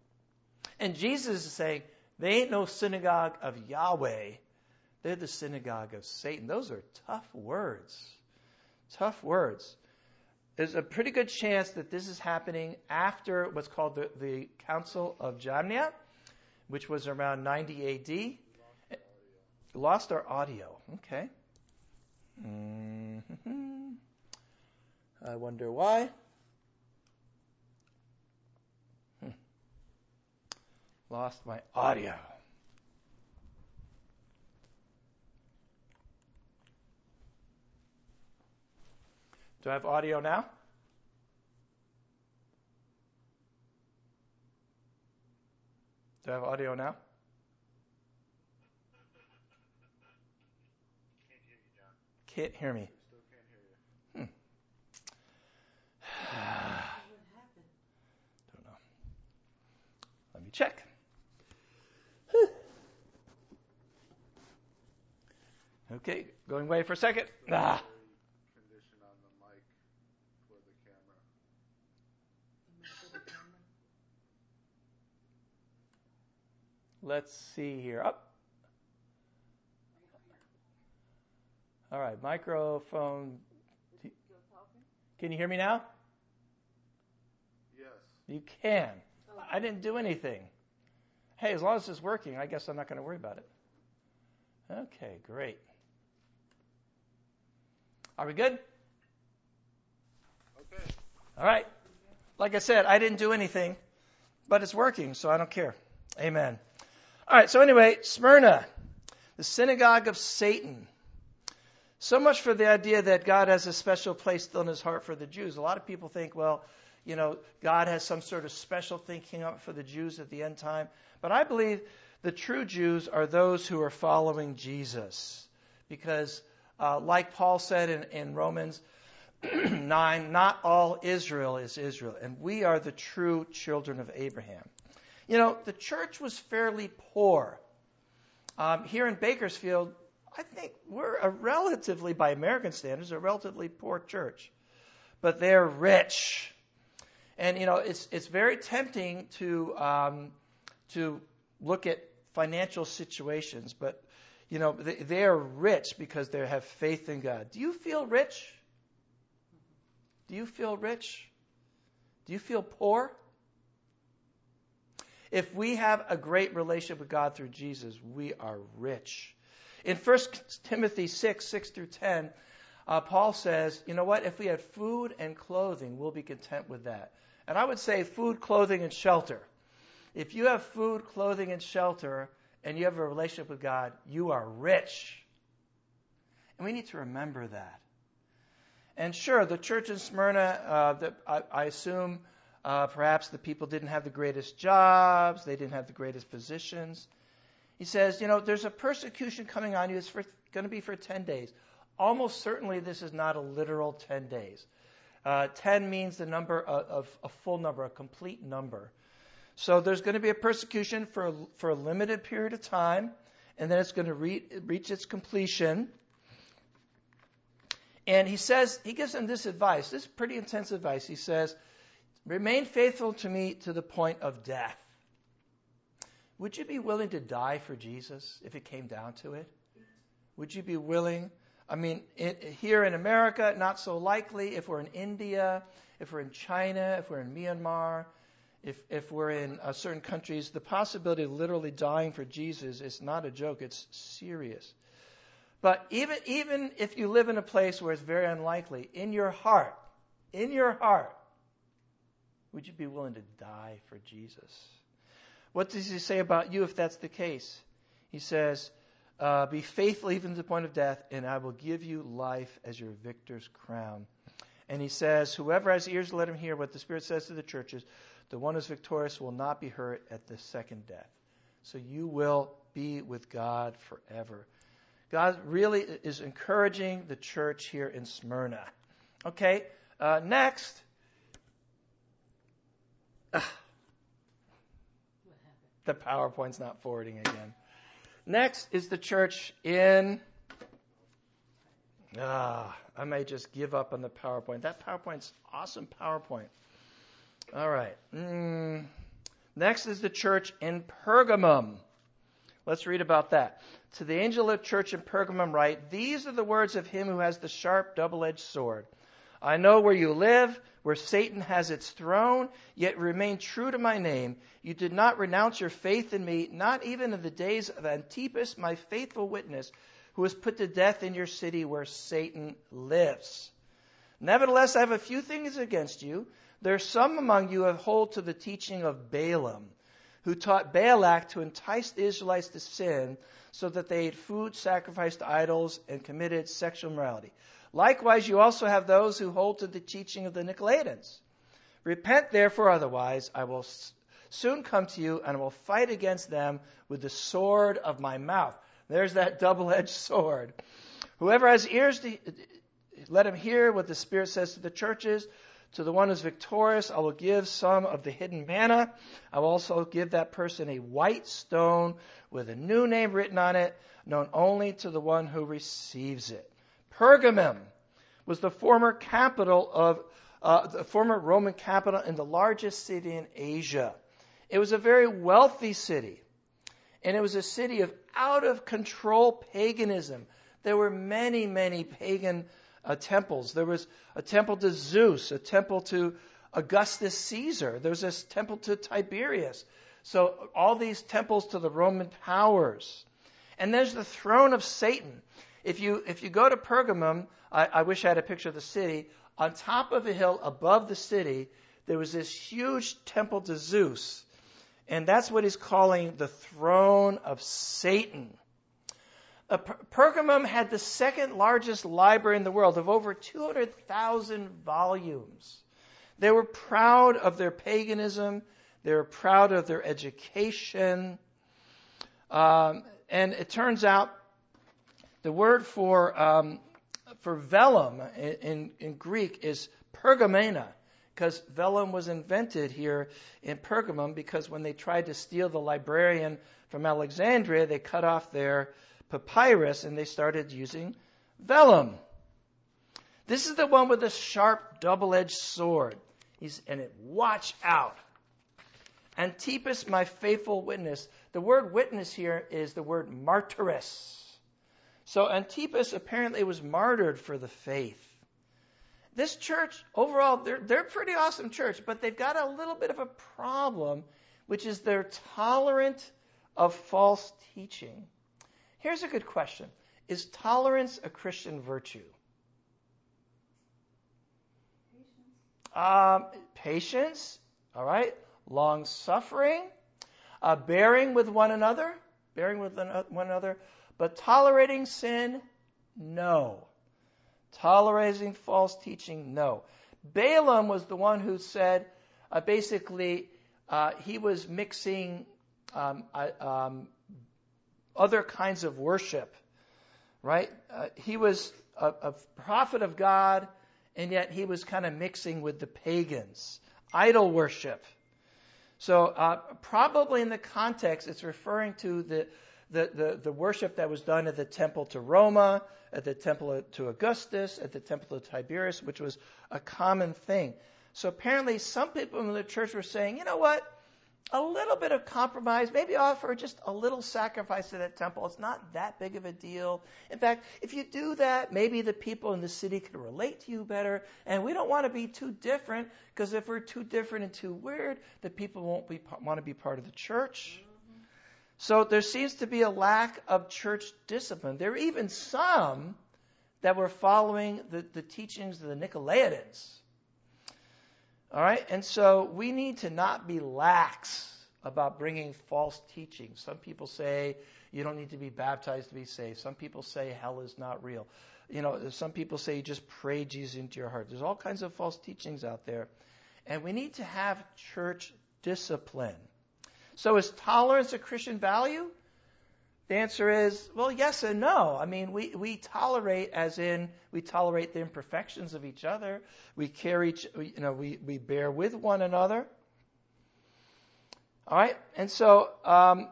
And Jesus is saying, they ain't no synagogue of Yahweh. They're the synagogue of Satan. Those are tough words. Tough words. There's a pretty good chance that this is happening after what's called the, the Council of Jamnia, which was around ninety A D. Lost our audio. Okay. Mm-hmm. I wonder why. Hmm. Lost my audio. Do I have audio now? Do I have audio now? Can't hear you, John. Can't hear me. Still can't hear you. What happened? Don't know. Let me check. Okay, going away for a second. Ah. Condition on the mic for the camera. You might go to camera. Let's see here. Up. All right, microphone. Can you hear me now? Yes. You can. I didn't do anything. Hey, as long as it's working, I guess I'm not going to worry about it. Okay, great. Are we good? Okay. All right. Like I said, I didn't do anything, but it's working, so I don't care. Amen. All right, so anyway, Smyrna, the synagogue of Satan. So much for the idea that God has a special place still in his heart for the Jews. A lot of people think, well, you know, God has some sort of special thing up for the Jews at the end time. But I believe the true Jews are those who are following Jesus. Because uh, like Paul said in, in Romans nine, not all Israel is Israel. And we are the true children of Abraham. You know, the church was fairly poor. Um, here in Bakersfield, I think we're a relatively, by American standards, a relatively poor church. But they're rich. And, you know, it's it's very tempting to um, to look at financial situations. But, you know, they, they are rich because they have faith in God. Do you feel rich? Do you feel rich? Do you feel poor? If we have a great relationship with God through Jesus, we are rich. In First Timothy six, six through ten, uh, Paul says, you know what, if we had food and clothing, we'll be content with that. And I would say food, clothing, and shelter. If you have food, clothing, and shelter, and you have a relationship with God, you are rich. And we need to remember that. And sure, the church in Smyrna, uh, the, I, I assume uh, perhaps the people didn't have the greatest jobs, they didn't have the greatest positions. He says, you know, there's a persecution coming on you. It's going to be for ten days. Almost certainly this is not a literal ten days. Uh, ten means the number of, of a full number, a complete number. So there's going to be a persecution for a, for a limited period of time, and then it's going to re- reach its completion. And he says, he gives them this advice. This is pretty intense advice. He says, remain faithful to me to the point of death. Would you be willing to die for Jesus if it came down to it? Would you be willing? I mean, it, here in America, not so likely. If we're in India, if we're in China, if we're in Myanmar, if if we're in uh, certain countries, the possibility of literally dying for Jesus is not a joke. It's serious. But even even if you live in a place where it's very unlikely, in your heart, in your heart, would you be willing to die for Jesus? What does he say about you if that's the case? He says, uh, be faithful even to the point of death, and I will give you life as your victor's crown. And he says, whoever has ears, let him hear what the Spirit says to the churches. The one who is victorious will not be hurt at the second death. So you will be with God forever. God really is encouraging the church here in Smyrna. Okay, uh, next. Uh, the PowerPoint's not forwarding again. Next is the church in... Ah, I may just give up on the PowerPoint. That PowerPoint's awesome PowerPoint. All right. Mm. Next is the church in Pergamum. Let's read about that. To the angel of the church in Pergamum write, these are the words of him who has the sharp double-edged sword. I know where you live, where Satan has its throne, yet remain true to my name. You did not renounce your faith in me, not even in the days of Antipas, my faithful witness, who was put to death in your city where Satan lives. Nevertheless, I have a few things against you. There are some among you who hold to the teaching of Balaam, who taught Balak to entice the Israelites to sin so that they ate food sacrificed to idols and committed sexual immorality. Likewise, you also have those who hold to the teaching of the Nicolaitans. Repent, therefore, otherwise I will soon come to you and I will fight against them with the sword of my mouth. There's that double-edged sword. Whoever has ears, to, let him hear what the Spirit says to the churches. To the one who is victorious, I will give some of the hidden manna. I will also give that person a white stone with a new name written on it, known only to the one who receives it. Pergamum was the former capital of uh, the former Roman capital and the largest city in Asia. It was a very wealthy city, and it was a city of out-of-control paganism. There were many, many pagan uh, temples. There was a temple to Zeus, a temple to Augustus Caesar. There was a temple to Tiberius. So all these temples to the Roman powers. And there's the throne of Satan. If you if you go to Pergamum, I, I wish I had a picture of the city. On top of a hill above the city, there was this huge temple to Zeus. And that's what he's calling the throne of Satan. Uh, per- Pergamum had the second largest library in the world of over two hundred thousand volumes. They were proud of their paganism. They were proud of their education. Um, and it turns out the word for um, for vellum in, in, in Greek is pergamena, because vellum was invented here in Pergamum because when they tried to steal the librarian from Alexandria, they cut off their papyrus and they started using vellum. This is the one with the sharp double-edged sword. He's, and it, watch out. Antipas, my faithful witness. The word witness here is the word martyrs. So Antipas apparently was martyred for the faith. This church, overall, they're, they're a pretty awesome church, but they've got a little bit of a problem, which is they're tolerant of false teaching. Here's a good question. Is tolerance a Christian virtue? Um, patience, all right. Long-suffering, uh, bearing with one another, bearing with one another, but tolerating sin, no. Tolerating false teaching, no. Balaam was the one who said, uh, basically, uh, he was mixing um, uh, um, other kinds of worship, right? Uh, he was a, a prophet of God, and yet he was kind of mixing with the pagans, idol worship. So uh, probably in the context, it's referring to the, the, the, the worship that was done at the temple to Roma, at the temple to Augustus, at the temple to Tiberius, which was a common thing. So apparently some people in the church were saying, you know what, a little bit of compromise, maybe offer just a little sacrifice to that temple. It's not that big of a deal. In fact, if you do that, maybe the people in the city can relate to you better. And we don't want to be too different, because if we're too different and too weird, the people won't be, want to be part of the church. Mm-hmm. So there seems to be a lack of church discipline. There are even some that were following the, the teachings of the Nicolaitans. All right, and so we need to not be lax about bringing false teaching. Some people say you don't need to be baptized to be saved. Some people say hell is not real. You know, some people say you just pray Jesus into your heart. There's all kinds of false teachings out there. And we need to have church discipline. So is tolerance a Christian value? The answer is, well, yes and no. I mean, we, we tolerate as in we tolerate the imperfections of each other. We carry, each, you know, we, we bear with one another. All right? And so, um,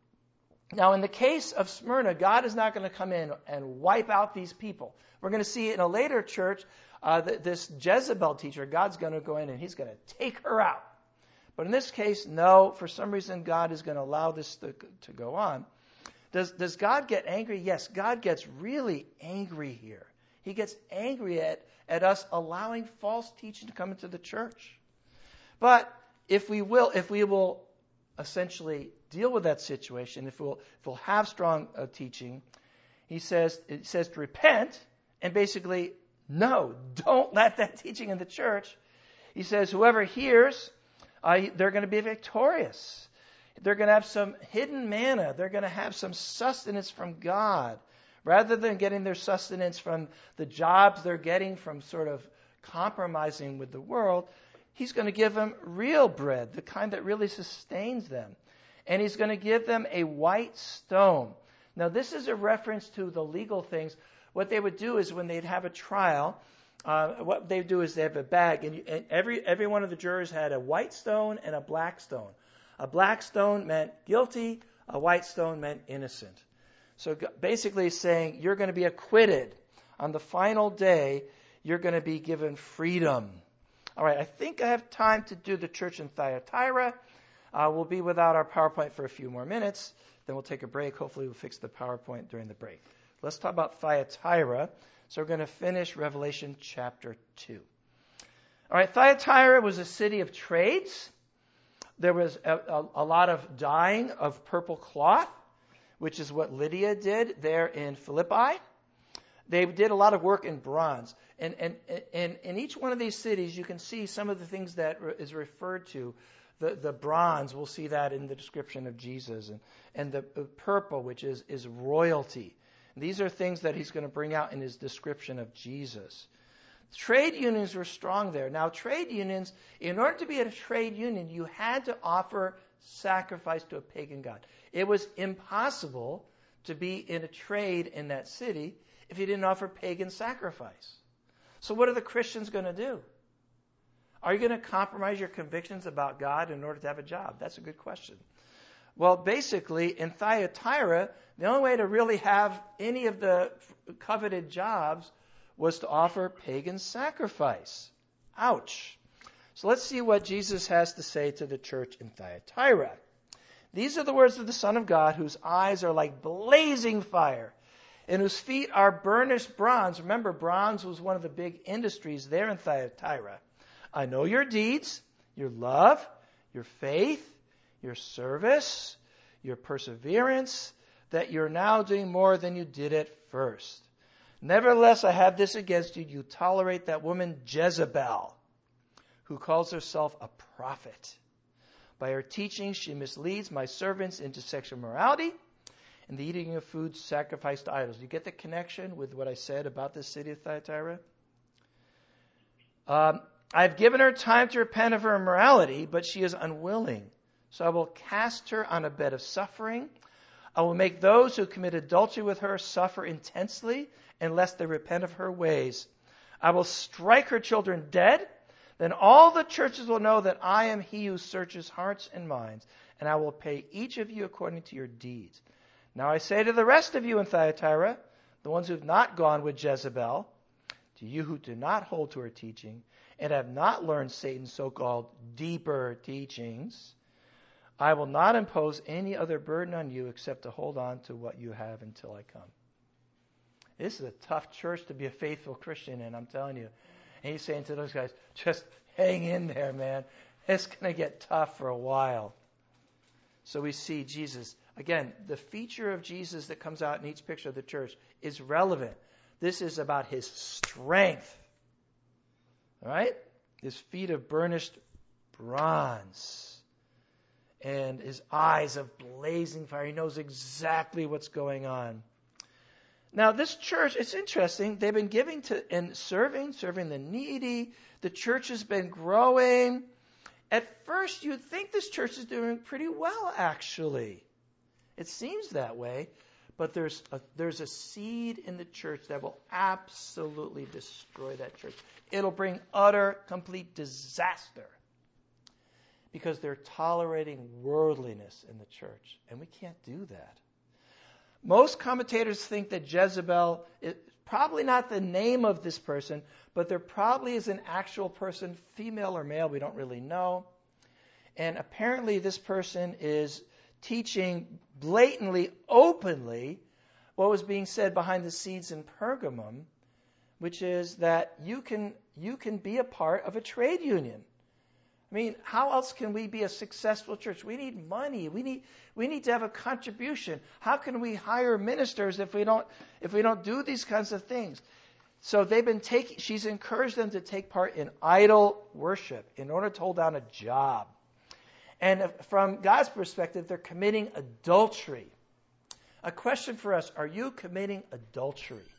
now in the case of Smyrna, God is not going to come in and wipe out these people. We're going to see in a later church, uh, that this Jezebel teacher, God's going to go in and he's going to take her out. But in this case, no, for some reason, God is going to allow this to, to go on. Does, does God get angry? Yes, God gets really angry here. He gets angry at, at us allowing false teaching to come into the church. But if we will, if we will essentially deal with that situation, if we'll, if we'll have strong uh, teaching, he says, it says to repent, and basically, no, don't let that teaching in the church. He says, whoever hears, uh, they're going to be victorious. They're going to have some hidden manna. They're going to have some sustenance from God. Rather than getting their sustenance from the jobs they're getting from sort of compromising with the world, he's going to give them real bread, the kind that really sustains them. And he's going to give them a white stone. Now, this is a reference to the legal things. What they would do is when they'd have a trial, uh, what they do is they have a bag, and, you, and every every one of the jurors had a white stone and a black stone. A black stone meant guilty, a white stone meant innocent. So basically saying you're going to be acquitted. On the final day, you're going to be given freedom. All right, I think I have time to do the church in Thyatira. Uh, we'll be without our PowerPoint for a few more minutes. Then we'll take a break. Hopefully we'll fix the PowerPoint during the break. Let's talk about Thyatira. So we're going to finish Revelation chapter two. All right, Thyatira was a city of trades. There was a, a, a lot of dyeing of purple cloth, which is what Lydia did there in Philippi. They did a lot of work in bronze. And, and, and in each one of these cities, you can see some of the things that is referred to. The, the bronze, we'll see that in the description of Jesus. And, and the purple, which is, is royalty. And these are things that he's going to bring out in his description of Jesus. Trade unions were strong there. Now, trade unions, in order to be a trade union, you had to offer sacrifice to a pagan god. It was impossible to be in a trade in that city if you didn't offer pagan sacrifice. So what are the Christians going to do? Are you going to compromise your convictions about God in order to have a job? That's a good question. Well, basically, in Thyatira, the only way to really have any of the coveted jobs was to offer pagan sacrifice. Ouch. So let's see what Jesus has to say to the church in Thyatira. These are the words of the Son of God, whose eyes are like blazing fire, and whose feet are burnished bronze. Remember, bronze was one of the big industries there in Thyatira. I know your deeds, your love, your faith, your service, your perseverance, that you're now doing more than you did at first. Nevertheless, I have this against you. You tolerate that woman Jezebel, who calls herself a prophet. By her teaching, she misleads my servants into sexual morality and the eating of food sacrificed to idols. You get the connection with what I said about the city of Thyatira? Um, I've given her time to repent of her immorality, but she is unwilling. So I will cast her on a bed of suffering. I will make those who commit adultery with her suffer intensely unless they repent of her ways. I will strike her children dead. Then all the churches will know that I am he who searches hearts and minds, and I will pay each of you according to your deeds. Now I say to the rest of you in Thyatira, the ones who have not gone with Jezebel, to you who do not hold to her teaching, and have not learned Satan's so-called deeper teachings, I will not impose any other burden on you except to hold on to what you have until I come. This is a tough church to be a faithful Christian in, I'm telling you. And he's saying to those guys, just hang in there, man. It's going to get tough for a while. So we see Jesus. Again, the feature of Jesus that comes out in each picture of the church is relevant. This is about his strength. All right? His feet of burnished bronze. And his eyes of blazing fire. He knows exactly what's going on. Now, this church, it's interesting. They've been giving to and serving, serving the needy. The church has been growing. At first, you'd think this church is doing pretty well, actually. It seems that way. But there's a, there's a seed in the church that will absolutely destroy that church. It'll bring utter, complete disaster. Because they're tolerating worldliness in the church. And we can't do that. Most commentators think that Jezebel is probably not the name of this person, but there probably is an actual person, female or male, we don't really know. And apparently this person is teaching blatantly, openly, what was being said behind the scenes in Pergamum, which is that you can you can be a part of a trade union. I mean, how else can we be a successful church? We need money. We need we need to have a contribution. How can we hire ministers if we don't if we don't do these kinds of things? So they've been taking. She's encouraged them to take part in idol worship in order to hold down a job. And from God's perspective, they're committing adultery. A question for us: are you committing adultery?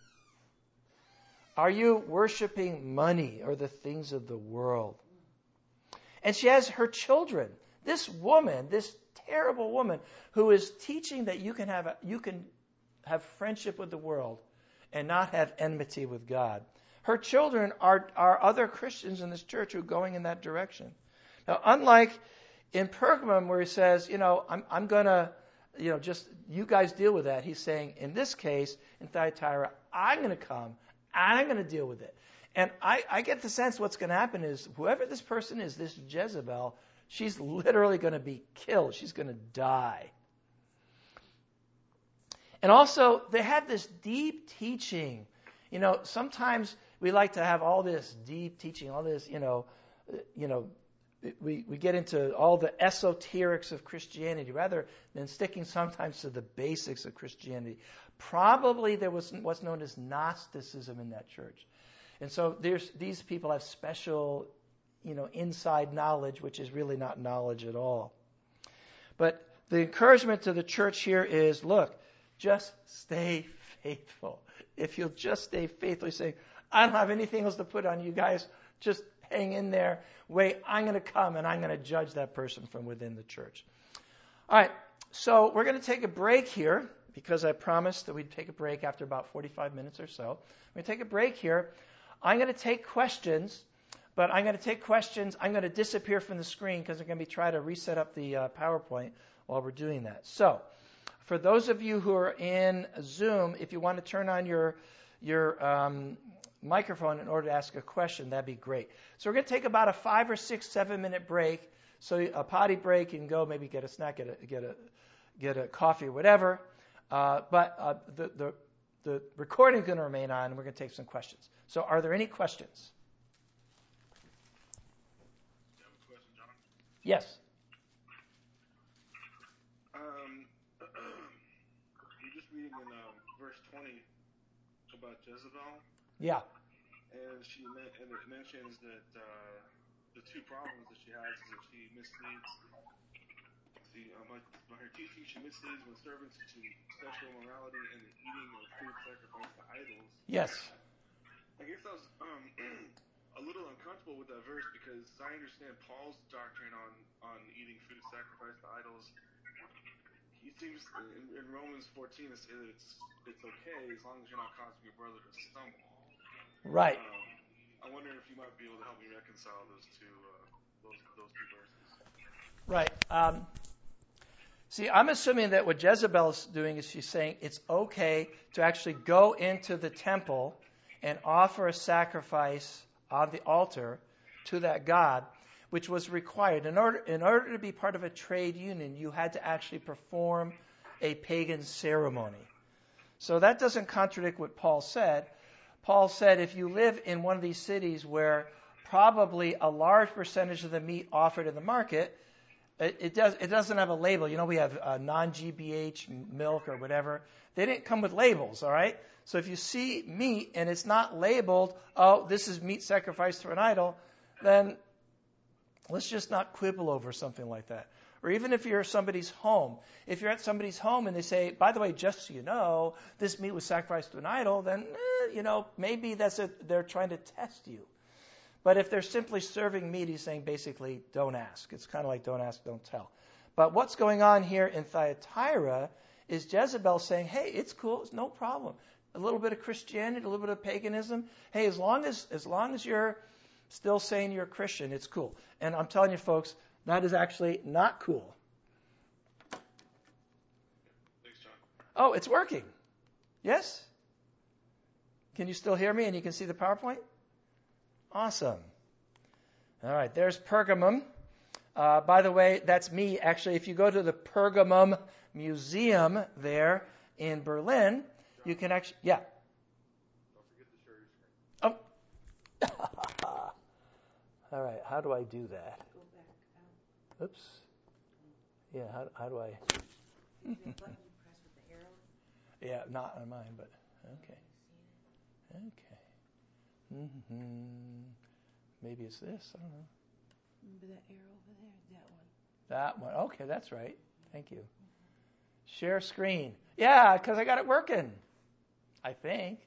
Are you worshiping money or the things of the world? And she has her children. This woman, this terrible woman, who is teaching that you can have a, you can have friendship with the world and not have enmity with God. Her children are, are other Christians in this church who are going in that direction. Now, unlike in Pergamum where he says, you know, I'm, I'm going to, you know, just, you guys deal with that. He's saying, in this case, in Thyatira, I'm going to come, I'm going to deal with it. And I, I get the sense what's going to happen is whoever this person is, this Jezebel, she's literally going to be killed. She's going to die. And also, they have this deep teaching. You know, sometimes we like to have all this deep teaching, all this, you know, you know, we, we get into all the esoterics of Christianity rather than sticking sometimes to the basics of Christianity. Probably there was what's known as Gnosticism in that church. And so there's, these people have special, you know, inside knowledge, which is really not knowledge at all. But the encouragement to the church here is, look, just stay faithful. If you'll just stay faithful, saying, I don't have anything else to put on you guys, just hang in there. Wait, I'm going to come and I'm going to judge that person from within the church. All right, so we're going to take a break here because I promised that we'd take a break after about forty-five minutes or so. We're going to take a break here. I'm going to take questions, but I'm going to take questions. I'm going to disappear from the screen because I'm going to be trying to reset up the uh, PowerPoint while we're doing that. So, for those of you who are in Zoom, if you want to turn on your your um, microphone in order to ask a question, that'd be great. So we're going to take about a five or six, seven minute break. So a potty break, you can go maybe get a snack, get a get a get a coffee or whatever. Uh, but uh, the the the recording is going to remain on, and we're going to take some questions. So, are there any questions? You have a question, John? Yes. Um, you're just reading in uh, verse twenty about Jezebel, Yeah. and she men- and it mentions that uh, the two problems that she has is that she misleads. See, um, by, by her teaching, she misleads when servants to sexual immorality and the eating of food sacrificed to idols. Yes. I guess I was um, a little uncomfortable with that verse because I understand Paul's doctrine on, on eating food sacrificed to idols. He seems in, in Romans fourteen to say that it's it's okay as long as you're not causing your brother to stumble. Right. Um, I wonder if you might be able to help me reconcile those two uh, those those two verses. Right. Um, see, I'm assuming that what Jezebel's doing is she's saying it's okay to actually go into the temple and offer a sacrifice on the altar to that god, which was required. In order, in order to be part of a trade union, you had to actually perform a pagan ceremony. So that doesn't contradict what Paul said. Paul said if you live in one of these cities where probably a large percentage of the meat offered in the market, it, it does it doesn't have a label. You know, we have uh, non-G B H milk or whatever. They didn't come with labels, all right? So if you see meat and it's not labeled, oh, this is meat sacrificed to an idol, then let's just not quibble over something like that. Or even if you're somebody's home. If you're at somebody's home and they say, by the way, just so you know, this meat was sacrificed to an idol, then, eh, you know, maybe that's a, they're trying to test you. But if they're simply serving meat, he's saying basically, don't ask. It's kind of like don't ask, don't tell. But what's going on here in Thyatira is Jezebel saying, hey, it's cool, it's no problem. A little bit of Christianity, a little bit of paganism. Hey, as long as as long as you're still saying you're a Christian, it's cool. And I'm telling you, folks, that is actually not cool. Thanks, John. Oh, it's working. Yes? Can you still hear me and you can see the PowerPoint? Awesome. All right, there's Pergamum. Uh, by the way, that's me. Actually, if you go to the Pergamum Museum there in Berlin, you can actually, yeah. Don't forget to share your screen. Oh. All right, how do I do that? Go back out. Oops. Yeah, how, how do I? The button you press with the arrow. Yeah, not on mine, but okay. Okay. Mm-hmm. Maybe it's this. I don't know. Remember that arrow over there? That one. That one. Okay, that's right. Thank you. Share screen. Yeah, because I got it working. I think.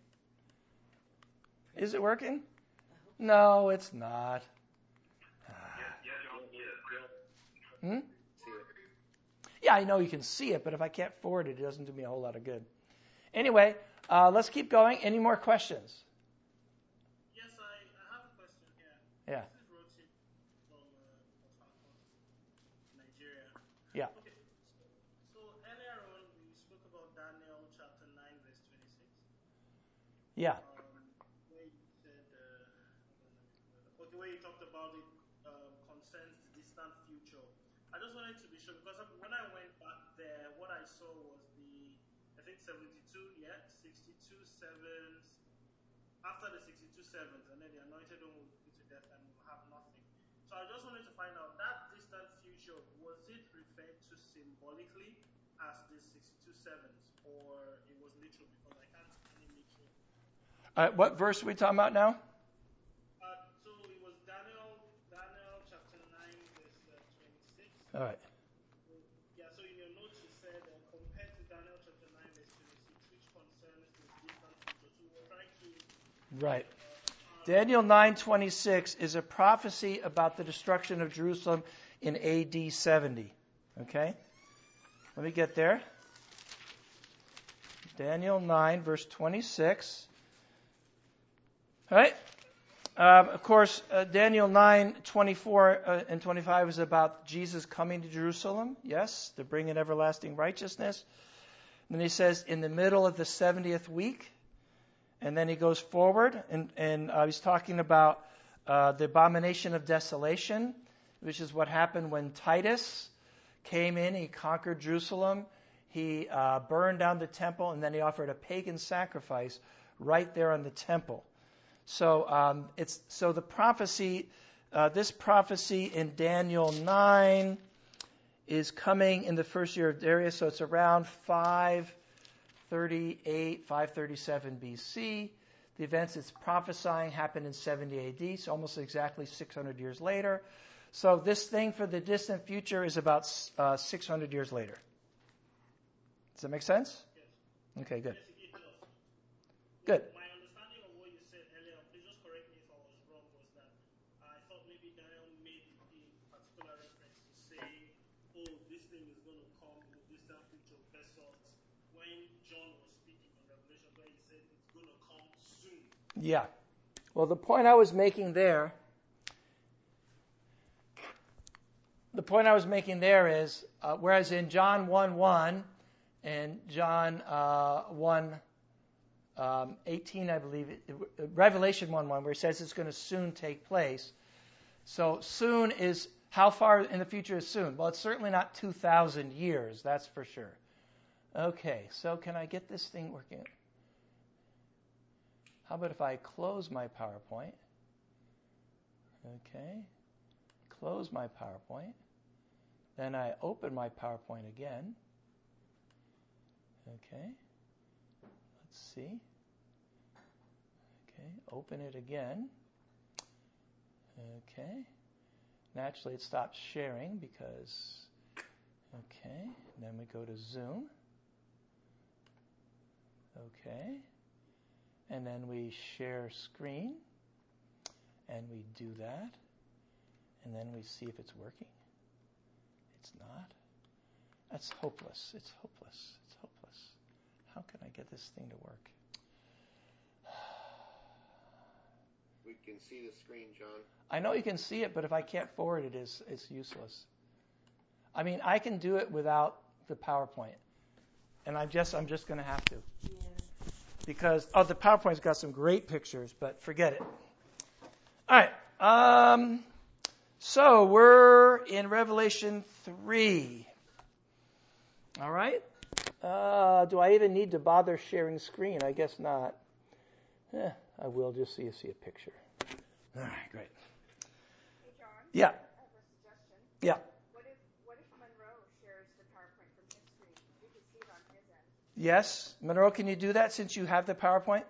Is it working? No, it's not. Hmm? Yeah, I know you can see it, but if I can't forward it, it doesn't do me a whole lot of good. Anyway, uh, let's keep going. Any more questions? Yes, I, I have a question here. Yeah. This is Rochi from uh, Port Harcourt, Nigeria. Yeah. Okay, so, so earlier on we spoke about Daniel chapter nine, verse twenty-six. Yeah. Um, where you said, uh, okay, where you talked about it um, concerns the distant future. I just wanted to be sure because when I went back there, what I saw was the, I think seventy-two, yeah, sixty-two sevens. After the sixty-two sevens, and then the anointed one will be put to death and will have nothing. So I just wanted to find out that distant future, was it referred to symbolically as the sixty-two sevens, or it was literal? Because I can't see any literal. Uh, what verse are we talking about now? Uh, so it was Daniel, Daniel chapter nine, verse uh, twenty-six. All right. Yeah, so in your notes you said uh, compared to Daniel chapter nine, verse twenty-six, which concerns the distant future. So we're trying to. Right. Daniel nine twenty-six is a prophecy about the destruction of Jerusalem in A D seventy. Okay? Let me get there. Daniel nine, verse twenty-six. All right? Um, of course, uh, Daniel nine twenty-four uh, and twenty-five is about Jesus coming to Jerusalem. Yes, to bring in everlasting righteousness. And then he says, in the middle of the seventieth week. And then he goes forward, and, and uh, he's talking about uh, the abomination of desolation, which is what happened when Titus came in. He conquered Jerusalem. He uh, burned down the temple, and then he offered a pagan sacrifice right there on the temple. So um, it's so the prophecy, uh, this prophecy in Daniel nine is coming in the first year of Darius, so it's around five thirty-eight, five thirty-seven B C. The events it's prophesying happened in seventy A D, so almost exactly six hundred years later. So this thing for the distant future is about uh, six hundred years later. Does that make sense? Yes. Okay, good. Yes, it does. Good. My understanding of what you said earlier, please just correct me if I was wrong, was that I thought maybe Daniel made a particular reference to say, oh, this thing is going to come in the distant future versus when John was speaking in Revelation where he said it's going to come soon. Yeah. Well, the point I was making there, the point I was making there is, uh, whereas in John one one and John uh, one um, eighteen, I believe, it, it, Revelation one one, where it says it's going to soon take place. So soon is, how far in the future is soon? Well, it's certainly not two thousand years, that's for sure. Okay, so can I get this thing working? How about if I close my PowerPoint? Okay, close my PowerPoint. Then I open my PowerPoint again. Okay, let's see. Okay, open it again. Okay, naturally it stops sharing because, okay, then we go to Zoom. Okay, and then we share screen, and we do that, and then we see if it's working. It's not. That's hopeless. It's hopeless. It's hopeless. How can I get this thing to work? We can see the screen, John. I know you can see it, but if I can't forward it, it's, it's useless. I mean, I can do it without the PowerPoint, and I'm just I'm just going to have to. Yeah. Because, oh, the PowerPoint's got some great pictures, but forget it. All right. Um, so we're in Revelation three. All right. Uh, do I even need to bother sharing screen? I guess not. Eh, I will just so you see a picture. All right, great. Hey, John. Yeah. I have a suggestion. Yeah. What if what if Monroe shares the PowerPoint from his screen? We could see it on his end. Yes. Monroe, can you do that since you have the PowerPoint?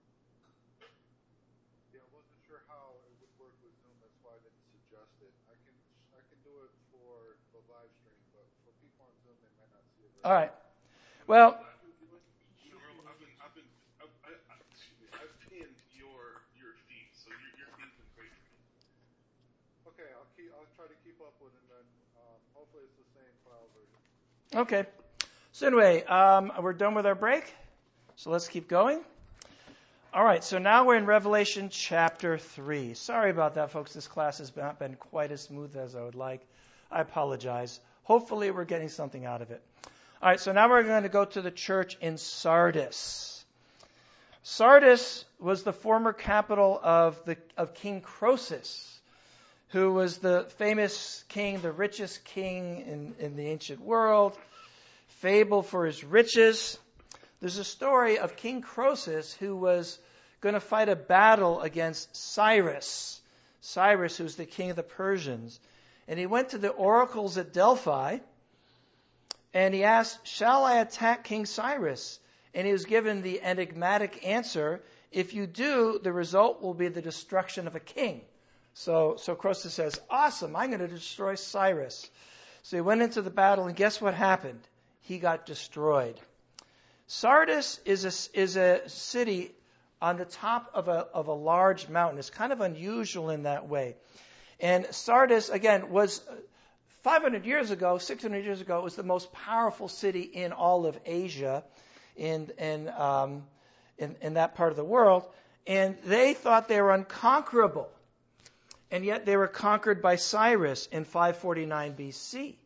Yeah, I wasn't sure how it would work with Zoom. That's why I didn't suggest it. I can I can do it for the live stream, but for people on Zoom, they might not see it. Right. All right. Well, I've been, I've been, I've, I, I, excuse me, I've pinned your your feed, so your your feed's been great for me. Okay, I'll keep. I'll try to keep up with it, and then um, hopefully it's the same file version. okay. So anyway, um, we're done with our break. So let's keep going. All right. So now we're in Revelation chapter three. Sorry about that, folks. This class has not been quite as smooth as I would like. I apologize. Hopefully, we're getting something out of it. All right, so now we're going to go to the church in Sardis. Sardis was the former capital of the of King Croesus, who was the famous king, the richest king in, in the ancient world, fabled for his riches. There's a story of King Croesus who was going to fight a battle against Cyrus, Cyrus, who's the king of the Persians. And he went to the oracles at Delphi, and he asked, shall I attack King Cyrus? And he was given the enigmatic answer, if you do, the result will be the destruction of a king. So, so Croesus says, awesome, I'm going to destroy Cyrus. So he went into the battle, and guess what happened? He got destroyed. Sardis is a, is a city on the top of a, of a large mountain. It's kind of unusual in that way. And Sardis, again, was five hundred years ago, six hundred years ago, it was the most powerful city in all of Asia, in in, um, in in that part of the world. And they thought they were unconquerable. And yet they were conquered by Cyrus in five forty-nine B C.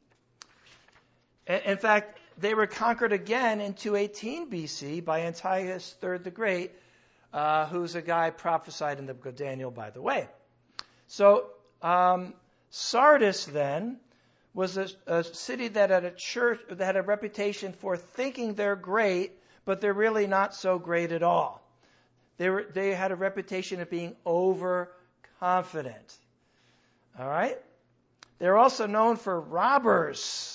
In fact, they were conquered again in two eighteen B C by Antiochus the Third the Great, uh, who's a guy prophesied in the book of Daniel, by the way. So um, Sardis then was a, a city that had a church that had a reputation for thinking they're great, but they're really not so great at all. They were they had a reputation of being overconfident. All right? They're also known for robbers.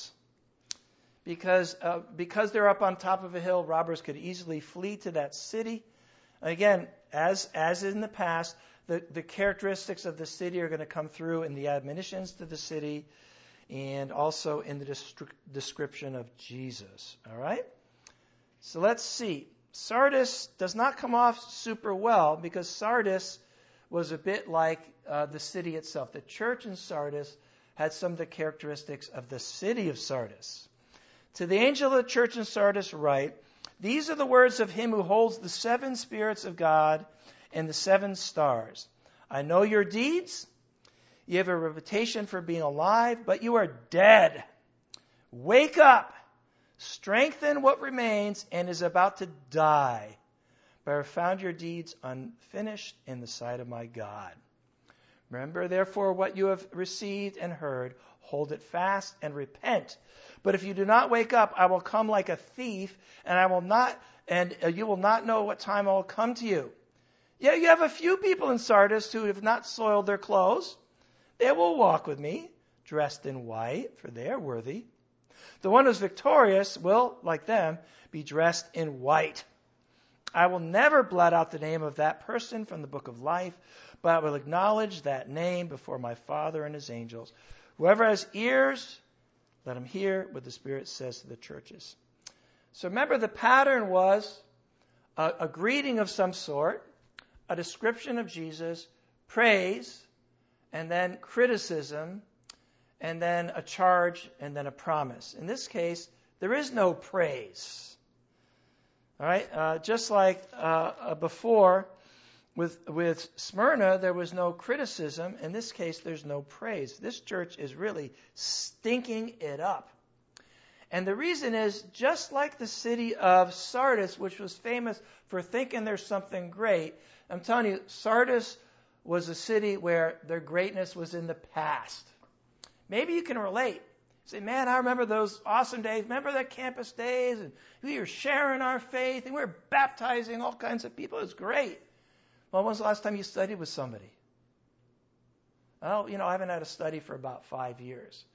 Because uh, because they're up on top of a hill, robbers could easily flee to that city. Again, as as in the past, the, the characteristics of the city are going to come through in the admonitions to the city and also in the destri- description of Jesus. All right? So let's see. Sardis does not come off super well because Sardis was a bit like uh, the city itself. The church in Sardis had some of the characteristics of the city of Sardis. To the angel of the church in Sardis write, these are the words of him who holds the seven spirits of God and the seven stars. I know your deeds. You have a reputation for being alive, but you are dead. Wake up. Strengthen what remains and is about to die. But I have found your deeds unfinished in the sight of my God. Remember, therefore, what you have received and heard. Hold it fast and repent. But if you do not wake up, I will come like a thief, and I will not, and you will not know what time I will come to you. Yeah, you have a few people in Sardis who have not soiled their clothes. They will walk with me, dressed in white, for they are worthy. The one who is victorious will, like them, be dressed in white. I will never blot out the name of that person from the book of life, but I will acknowledge that name before my Father and his angels. Whoever has ears, let him hear what the Spirit says to the churches. So remember, the pattern was a, a greeting of some sort, a description of Jesus, praise, and then criticism, and then a charge, and then a promise. In this case, there is no praise. All right, uh, just like uh, before with with Smyrna, there was no criticism. In this case, there's no praise. This church is really stinking it up. And the reason is, just like the city of Sardis, which was famous for thinking there's something great, I'm telling you, Sardis was a city where their greatness was in the past. Maybe you can relate. Say, man, I remember those awesome days. Remember the campus days? And we were sharing our faith, and we were baptizing all kinds of people. It was great. Well, when was the last time you studied with somebody? Well, you know, I haven't had a study for about five years.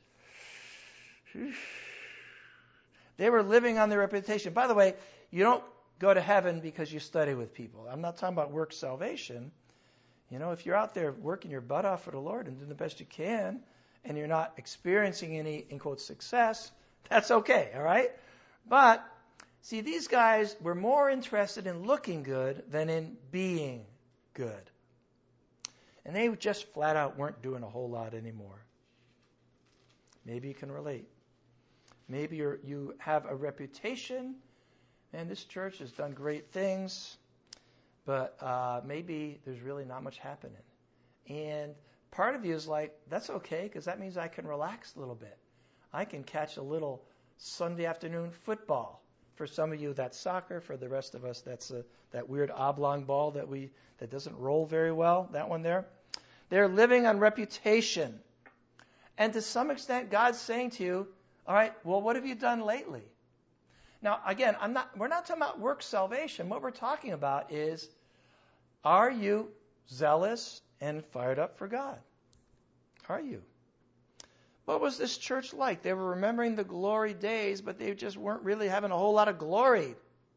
They were living on their reputation. By the way, you don't go to heaven because you study with people. I'm not talking about work salvation. You know, if you're out there working your butt off for the Lord and doing the best you can, and you're not experiencing any, in quotes, success, that's okay, all right? But, see, these guys were more interested in looking good than in being good. And they just flat out weren't doing a whole lot anymore. Maybe you can relate. Maybe you're, you have a reputation, and this church has done great things, but uh, maybe there's really not much happening. And part of you is like, that's okay, because that means I can relax a little bit. I can catch a little Sunday afternoon football. For some of you, that's soccer. For the rest of us, that's a, that weird oblong ball that we that doesn't roll very well, that one there. They're living on reputation. And to some extent, God's saying to you, all right, well, what have you done lately? Now, again, I'm not. we're not talking about work salvation. What we're talking about is, are you zealous and fired up for God? Are you? What was this church like? They were remembering the glory days, but they just weren't really having a whole lot of glory.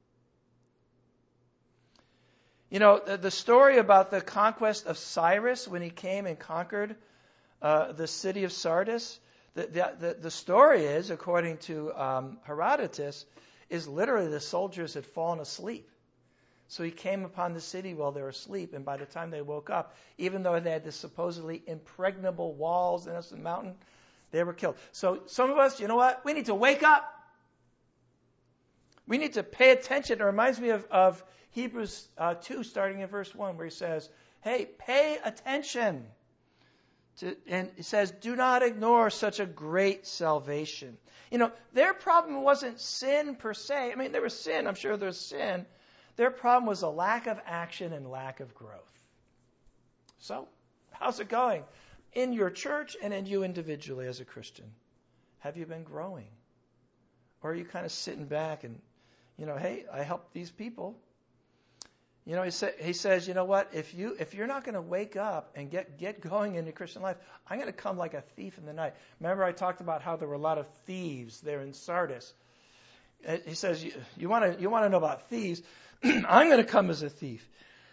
You know, the, the story about the conquest of Cyrus when he came and conquered uh, the city of Sardis, the, the, the, the story is, according to um, Herodotus, is literally the soldiers had fallen asleep. So he came upon the city while they were asleep, and by the time they woke up, even though they had this supposedly impregnable walls and this mountain, they were killed. So some of us, you know what? We need to wake up. We need to pay attention. It reminds me of, of Hebrews uh, two, starting in verse one, where he says, hey, pay attention. To, and it says, do not ignore such a great salvation. You know, their problem wasn't sin per se. I mean, there was sin. I'm sure there's sin. Their problem was a lack of action and lack of growth. So, how's it going? In your church and in you individually as a Christian, have you been growing? Or are you kind of sitting back and, you know, hey, I helped these people. You know, he, sa- he says, you know what, if, you, if you're not going to wake up and get, get going in your Christian life, I'm going to come like a thief in the night. Remember I talked about how there were a lot of thieves there in Sardis. Uh, he says, you, you want to you want to know about thieves? I'm going to come as a thief.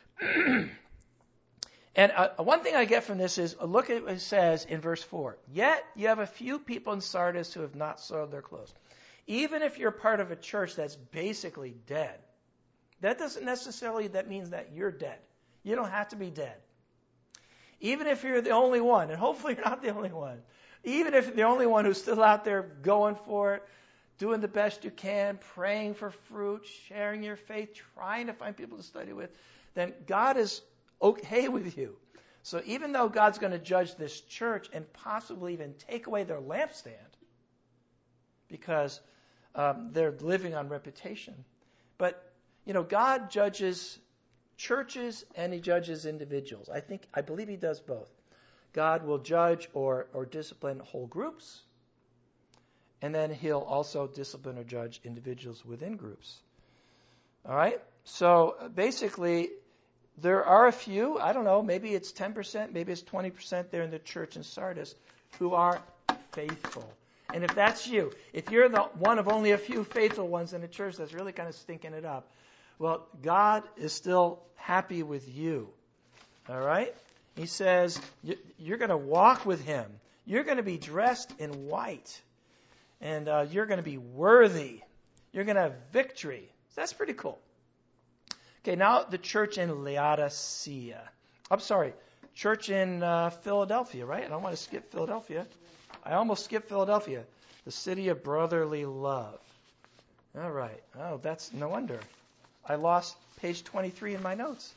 And uh, one thing I get from this is, look at what it says in verse four. Yet you have a few people in Sardis who have not soiled their clothes. Even if you're part of a church that's basically dead, that doesn't necessarily, that means that you're dead. You don't have to be dead. Even if you're the only one, and hopefully you're not the only one, even if you're the only one who's still out there going for it, doing the best you can, praying for fruit, sharing your faith, trying to find people to study with, then God is okay with you. So even though God's going to judge this church and possibly even take away their lampstand because um, they're living on reputation, but you know, God judges churches and he judges individuals. I think, I believe he does both. God will judge or, or discipline whole groups, and then he'll also discipline or judge individuals within groups. All right? So basically, there are a few, I don't know, maybe it's ten percent, maybe it's twenty percent there in the church in Sardis who are faithful. And if that's you, if you're the one of only a few faithful ones in the church that's really kind of stinking it up, well, God is still happy with you. All right? He says, you're going to walk with him. You're going to be dressed in white. And uh, you're going to be worthy. You're going to have victory. So that's pretty cool. Okay, now the church in Laodicea. I'm sorry, church in uh, Philadelphia, right? I don't want to skip Philadelphia. I almost skipped Philadelphia. The city of brotherly love. All right. Oh, that's no wonder. I lost page twenty-three in my notes.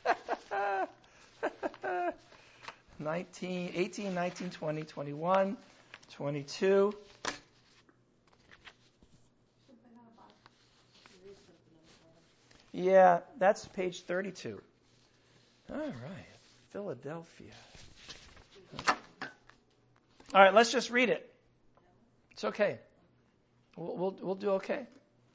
nineteen, eighteen, nineteen, twenty, twenty-one, twenty-two. Yeah, that's page thirty-two. All right. Philadelphia. All right, let's just read it. It's okay. We'll, we'll, we'll do okay.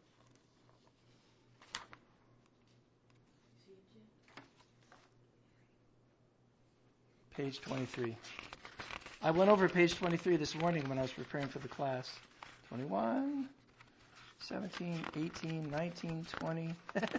Page twenty-three. I went over page twenty-three this morning when I was preparing for the class. twenty-one, seventeen, eighteen, nineteen, twenty.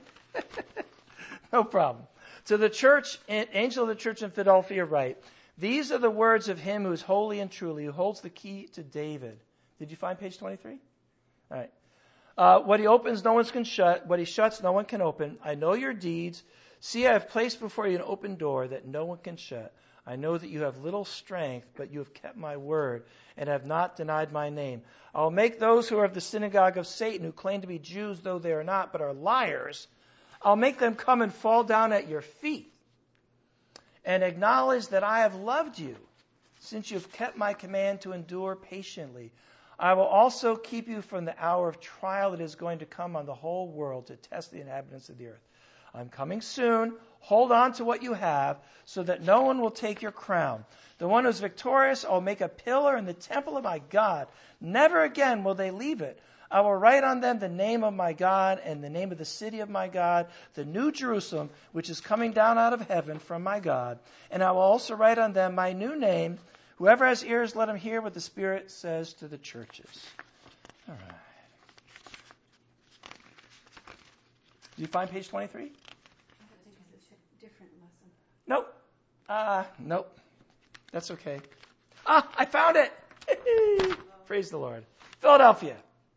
No problem. To the church, angel of the church in Philadelphia write, these are the words of him who is holy and truly, who holds the key to David. Did you find page twenty-three? All right. Uh, what he opens, no one can shut. What he shuts, no one can open. I know your deeds. See, I have placed before you an open door that no one can shut. I know that you have little strength, but you have kept my word and have not denied my name. I will make those who are of the synagogue of Satan, who claim to be Jews, though they are not, but are liars, I'll make them come and fall down at your feet and acknowledge that I have loved you, since you have kept my command to endure patiently. I will also keep you from the hour of trial that is going to come on the whole world to test the inhabitants of the earth. I'm coming soon. Hold on to what you have, so that no one will take your crown. The one who is victorious, I'll make a pillar in the temple of my God. Never again will they leave it. I will write on them the name of my God and the name of the city of my God, the new Jerusalem, which is coming down out of heaven from my God. And I will also write on them my new name. Whoever has ears, let him hear what the Spirit says to the churches. All right. Do you find page twenty-three? I think it's a different lesson. Nope. Uh, nope. That's okay. Ah, I found it. Praise the Lord. Philadelphia.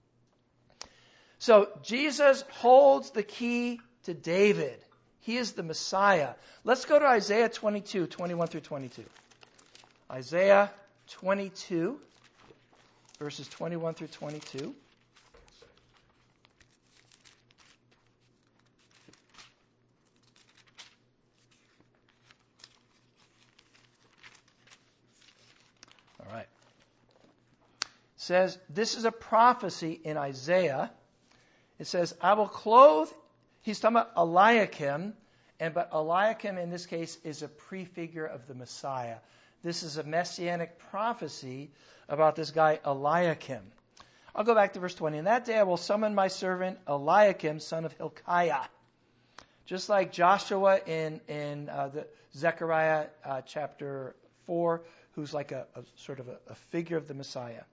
So Jesus holds the key to David. He is the Messiah. Let's go to Isaiah twenty-two, twenty-one through twenty-two. Isaiah twenty-two, verses twenty-one through twenty-two. says, this is a prophecy in Isaiah. It says, I will clothe, he's talking about Eliakim, and but Eliakim in this case is a prefigure of the Messiah. This is a messianic prophecy about this guy Eliakim. I'll go back to verse twenty. In that day I will summon my servant Eliakim, son of Hilkiah. Just like Joshua in, in uh, the Zechariah uh, chapter four, who's like a, a sort of a, a figure of the Messiah.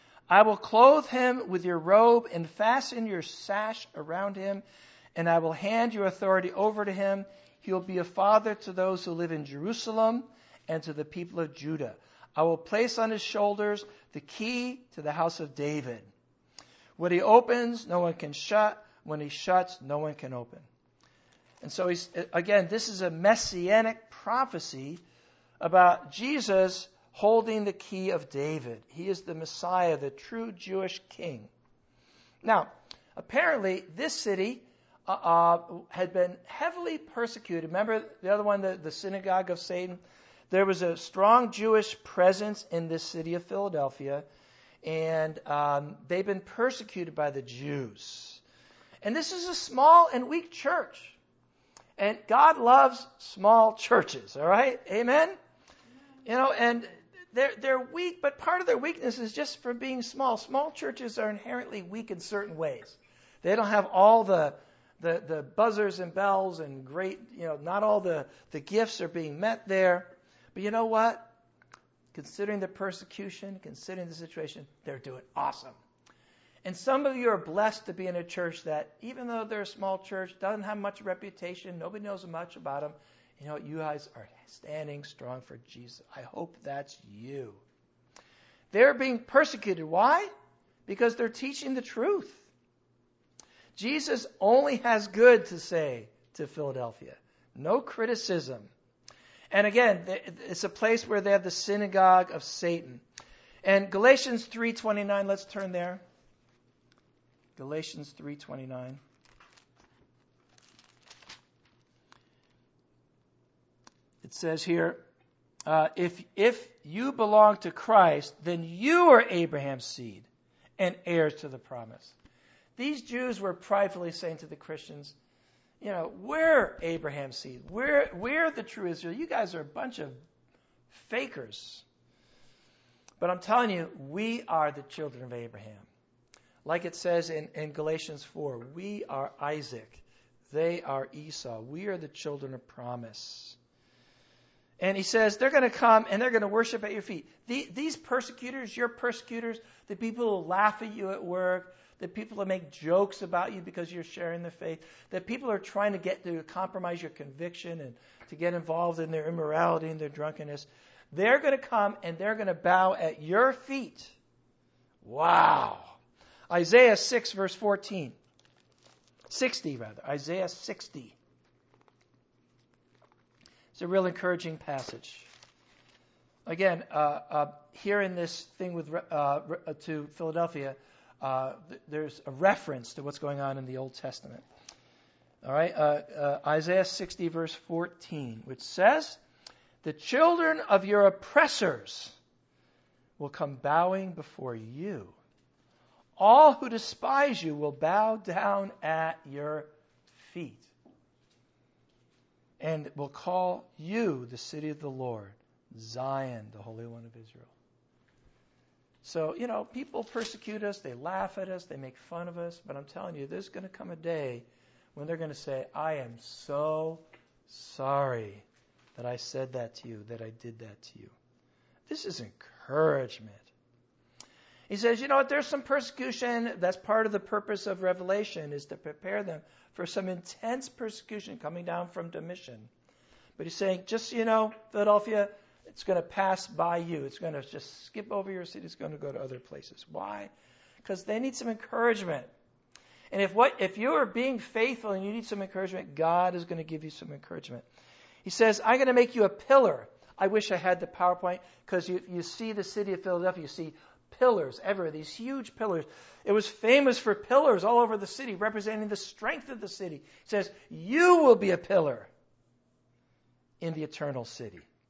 I will clothe him with your robe and fasten your sash around him, and I will hand your authority over to him. He will be a father to those who live in Jerusalem and to the people of Judah. I will place on his shoulders the key to the house of David. What he opens, no one can shut. When he shuts, no one can open. And so, he's, again, this is a messianic prophecy about Jesus holding the key of David. He is the Messiah, the true Jewish king. Now, apparently, this city uh, uh, had been heavily persecuted. Remember the other one, the, the synagogue of Satan? There was a strong Jewish presence in this city of Philadelphia, and um, they've been persecuted by the Jews. And this is a small and weak church. And God loves small churches, all right? Amen? You know, and they're, they're weak, but part of their weakness is just from being small. Small churches are inherently weak in certain ways. They don't have all the the, the buzzers and bells and great, you know, not all the, the gifts are being met there. But you know what? Considering the persecution, considering the situation, they're doing awesome. And some of you are blessed to be in a church that, even though they're a small church, doesn't have much reputation, nobody knows much about them. You know, you guys are standing strong for Jesus. I hope that's you. They're being persecuted. Why? Because they're teaching the truth. Jesus only has good to say to Philadelphia. No criticism. And again, it's a place where they have the synagogue of Satan. And Galatians three twenty-nine, let's turn there. Galatians three twenty-nine. It says here, uh, if if you belong to Christ, then you are Abraham's seed and heirs to the promise. These Jews were pridefully saying to the Christians, you know, we're Abraham's seed. We're, we're the true Israel. You guys are a bunch of fakers. But I'm telling you, we are the children of Abraham. Like it says in, in Galatians four, we are Isaac. They are Esau. We are the children of promise. And he says they're going to come and they're going to worship at your feet. The, these persecutors, your persecutors, the people who laugh at you at work, the people who make jokes about you because you're sharing the faith, the people who are trying to get to compromise your conviction and to get involved in their immorality and their drunkenness, they're going to come and they're going to bow at your feet. Wow. Isaiah six, verse fourteen. sixty, rather. Isaiah sixty. It's a real encouraging passage. Again, uh, uh, here in this thing with uh, to Philadelphia, uh, th- there's a reference to what's going on in the Old Testament. All right, uh, uh, Isaiah sixty, verse fourteen, which says, "The children of your oppressors will come bowing before you. All who despise you will bow down at your feet, and will call you the city of the Lord, Zion, the Holy One of Israel." So, you know, people persecute us, they laugh at us, they make fun of us, but I'm telling you, there's going to come a day when they're going to say, I am so sorry that I said that to you, that I did that to you. This is encouragement. He says, you know what, there's some persecution. That's part of the purpose of Revelation, is to prepare them for some intense persecution coming down from Domitian. But he's saying, just so you know, Philadelphia, it's going to pass by you. It's going to just skip over your city. It's going to go to other places. Why? Because they need some encouragement. And if what if you are being faithful and you need some encouragement, God is going to give you some encouragement. He says, I'm going to make you a pillar. I wish I had the PowerPoint, because you, you see the city of Philadelphia, you see pillars everywhere, these huge pillars. It was famous for pillars all over the city, representing the strength of the city. It says, you will be a pillar in the eternal city.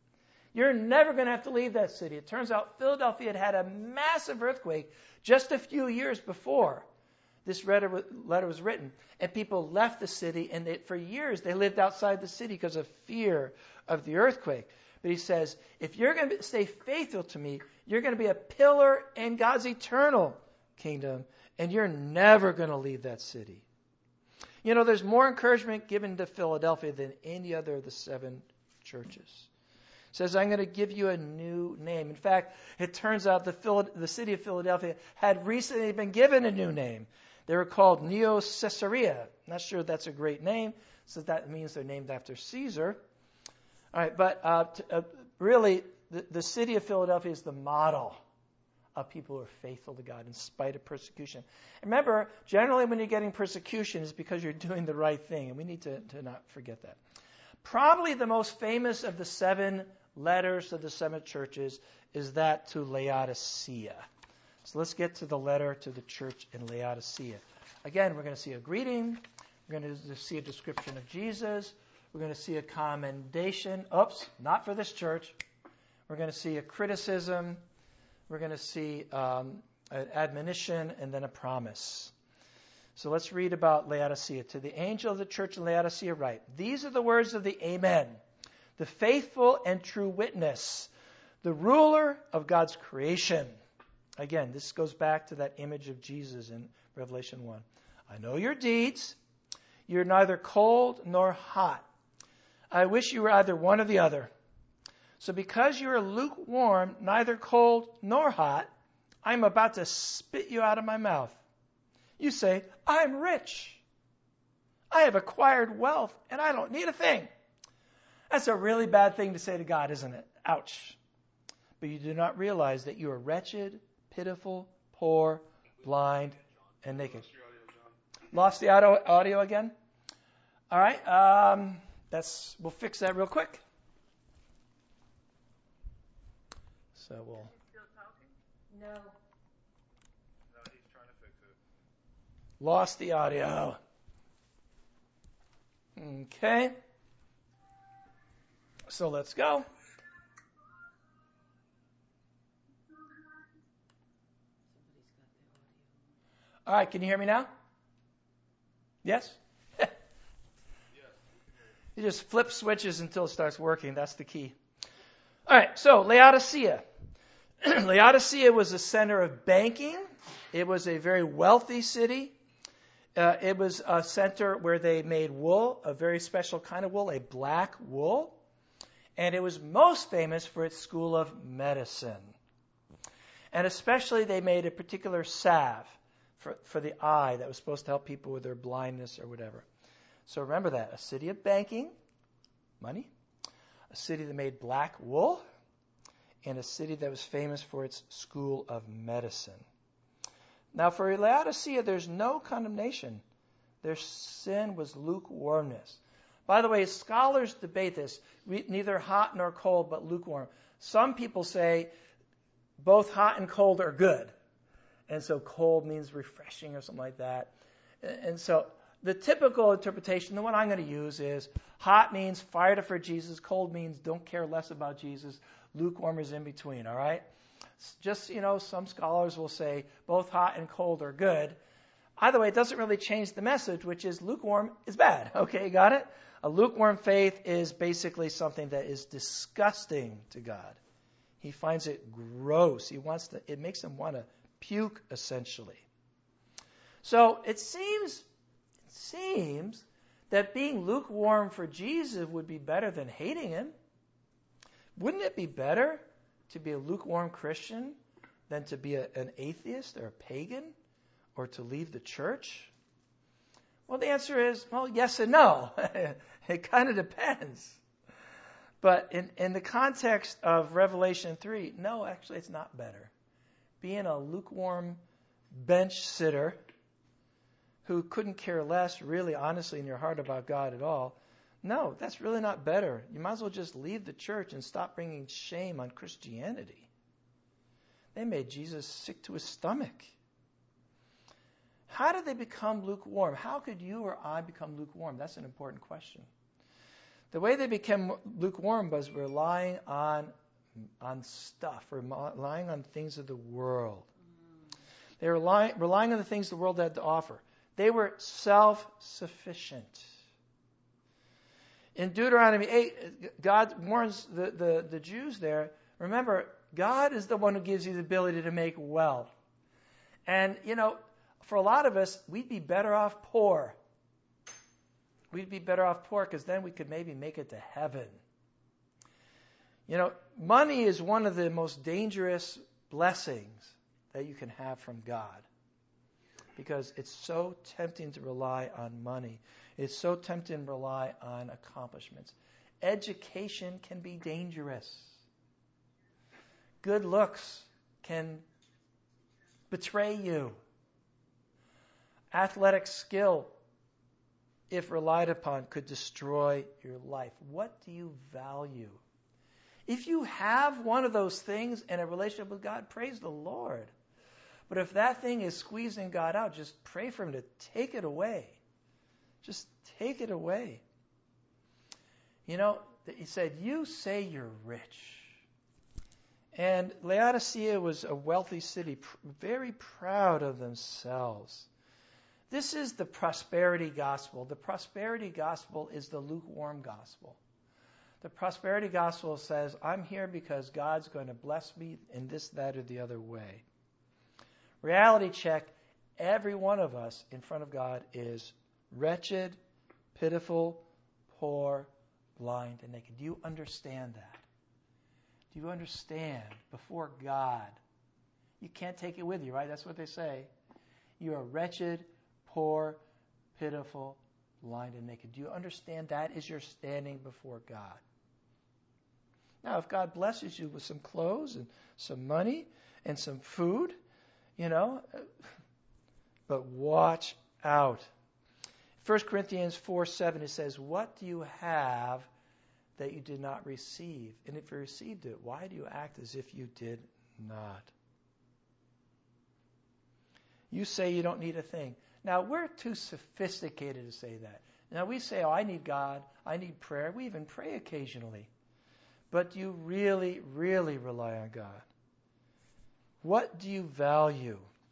You're never going to have to leave that city. It turns out Philadelphia had had a massive earthquake just a few years before this letter was written. And people left the city, and they, for years they lived outside the city because of fear of the earthquake. But he says, if you're going to stay faithful to me, you're going to be a pillar in God's eternal kingdom, and you're never going to leave that city. You know, there's more encouragement given to Philadelphia than any other of the seven churches. It says, I'm going to give you a new name. In fact, it turns out the, Phil- the city of Philadelphia had recently been given a new name. They were called Neo Caesarea. Not sure that's a great name, so that means they're named after Caesar. All right, but uh, t- uh, really, the, the city of Philadelphia is the model of people who are faithful to God in spite of persecution. And remember, generally when you're getting persecution, it's because you're doing the right thing, and we need to, to not forget that. Probably the most famous of the seven letters to the seven churches is that to Laodicea. So let's get to the letter to the church in Laodicea. Again, we're going to see a greeting. We're going to see a description of Jesus. We're going to see a commendation. Oops, not for this church. We're going to see a criticism. We're going to see um, an admonition and then a promise. So let's read about Laodicea. To the angel of the church in Laodicea write, these are the words of the Amen, the faithful and true witness, the ruler of God's creation. Again, this goes back to that image of Jesus in Revelation one. I know your deeds. You're neither cold nor hot. I wish you were either one or the other. So because you are lukewarm, neither cold nor hot, I'm about to spit you out of my mouth. You say, I'm rich. I have acquired wealth, and I don't need a thing. That's a really bad thing to say to God, isn't it? Ouch. But you do not realize that you are wretched, pitiful, poor, blind, and naked. Lost the audio, audio again? All right. Um, that's we'll fix that real quick. So we'll. No. No, he's trying to fix it. Lost the audio. Okay. So let's go. All right, can you hear me now? Yes? You just flip switches until it starts working. That's the key. All right, so Laodicea. Laodicea was a center of banking. It was a very wealthy city. Uh, it was a center where they made wool, a very special kind of wool, a black wool. And it was most famous for its school of medicine. And especially they made a particular salve for, for the eye that was supposed to help people with their blindness or whatever. So remember that. A city of banking, money, a city that made black wool, and a city that was famous for its school of medicine. Now for Laodicea, there's no condemnation. Their sin was lukewarmness. By the way, scholars debate this. Neither hot nor cold, but lukewarm. Some people say both hot and cold are good. And so cold means refreshing or something like that. And so the typical interpretation, the one I'm going to use is hot means fired up for Jesus. Cold means don't care less about Jesus. Lukewarm is in between, all right? Just, you know, some scholars will say both hot and cold are good. Either way, it doesn't really change the message, which is lukewarm is bad. Okay, you got it? A lukewarm faith is basically something that is disgusting to God. He finds it gross. He wants to, it makes him want to puke, essentially. So it seems, it seems that being lukewarm for Jesus would be better than hating him. Wouldn't it be better to be a lukewarm Christian than to be a, an atheist or a pagan or to leave the church? Well, the answer is, well, yes and no. It kind of depends. But in, in the context of Revelation three, no, actually it's not better. Being a lukewarm bench sitter who couldn't care less, really, honestly, in your heart about God at all, no, that's really not better. You might as well just leave the church and stop bringing shame on Christianity. They made Jesus sick to his stomach. How did they become lukewarm? How could you or I become lukewarm? That's an important question. The way they became lukewarm was relying on, on stuff, relying on things of the world. They were relying, relying on the things the world had to offer. They were self-sufficient. In Deuteronomy eight, God warns the, the, the Jews there, remember, God is the one who gives you the ability to make wealth. And, you know, for a lot of us, we'd be better off poor. We'd be better off poor because then we could maybe make it to heaven. You know, money is one of the most dangerous blessings that you can have from God because it's so tempting to rely on money. It's so tempting to rely on accomplishments. Education can be dangerous. Good looks can betray you. Athletic skill, if relied upon, could destroy your life. What do you value? If you have one of those things in a relationship with God, praise the Lord. But if that thing is squeezing God out, just pray for Him to take it away. Just take it away. You know, He said, you say you're rich. And Laodicea was a wealthy city, very proud of themselves. This is the prosperity gospel. The prosperity gospel is the lukewarm gospel. The prosperity gospel says, I'm here because God's going to bless me in this, that, or the other way. Reality check, every one of us in front of God is wretched, pitiful, poor, blind, and naked. Do you understand that? Do you understand before God? You can't take it with you, right? That's what they say. You are wretched, poor, pitiful, blind, and naked. Do you understand that is your standing before God? Now, if God blesses you with some clothes and some money and some food, you know, but watch out. First Corinthians four seven, it says, what do you have that you did not receive? And if you received it, why do you act as if you did not? You say you don't need a thing. Now, we're too sophisticated to say that. Now, we say, oh, I need God. I need prayer. We even pray occasionally. But do you really, really rely on God? What do you value?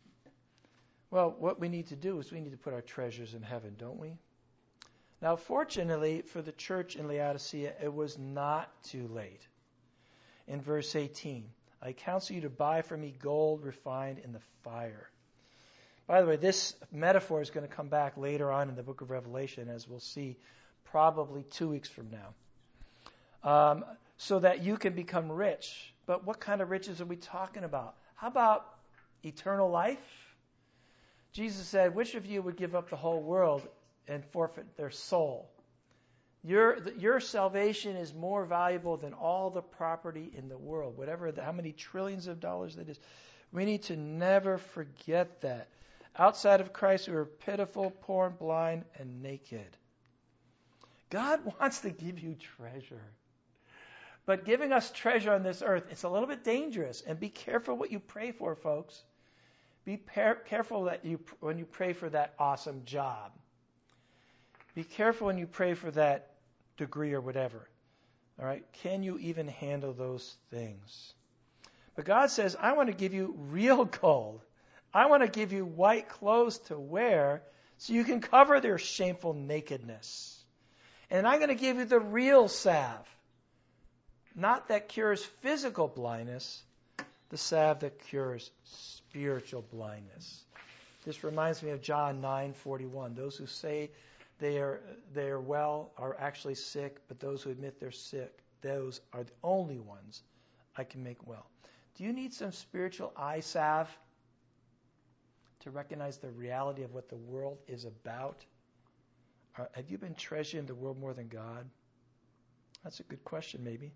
Well, what we need to do is we need to put our treasures in heaven, don't we? Now, fortunately for the church in Laodicea, it was not too late. In verse eighteen, I counsel you to buy from me gold refined in the fire. By the way, this metaphor is going to come back later on in the book of Revelation, as we'll see probably two weeks from now. Um, so that you can become rich. But what kind of riches are we talking about? How about eternal life? Jesus said, which of you would give up the whole world and forfeit their soul? Your, your salvation is more valuable than all the property in the world, whatever, the, how many trillions of dollars that is. We need to never forget that. Outside of Christ, we are pitiful, poor, and blind, and naked. God wants to give you treasure. But giving us treasure on this earth, it's a little bit dangerous. And be careful what you pray for, folks. Be par- careful that you when you pray for that awesome job. Be careful when you pray for that degree or whatever. All right? Can you even handle those things? But God says, I want to give you real gold. I want to give you white clothes to wear so you can cover their shameful nakedness. And I'm going to give you the real salve. Not that cures physical blindness, the salve that cures spiritual blindness. This reminds me of John nine forty-one. Those who say they are they are well are actually sick, but those who admit they're sick, those are the only ones I can make well. Do you need some spiritual eye salve to recognize the reality of what the world is about? Or have you been treasuring the world more than God? That's a good question, maybe.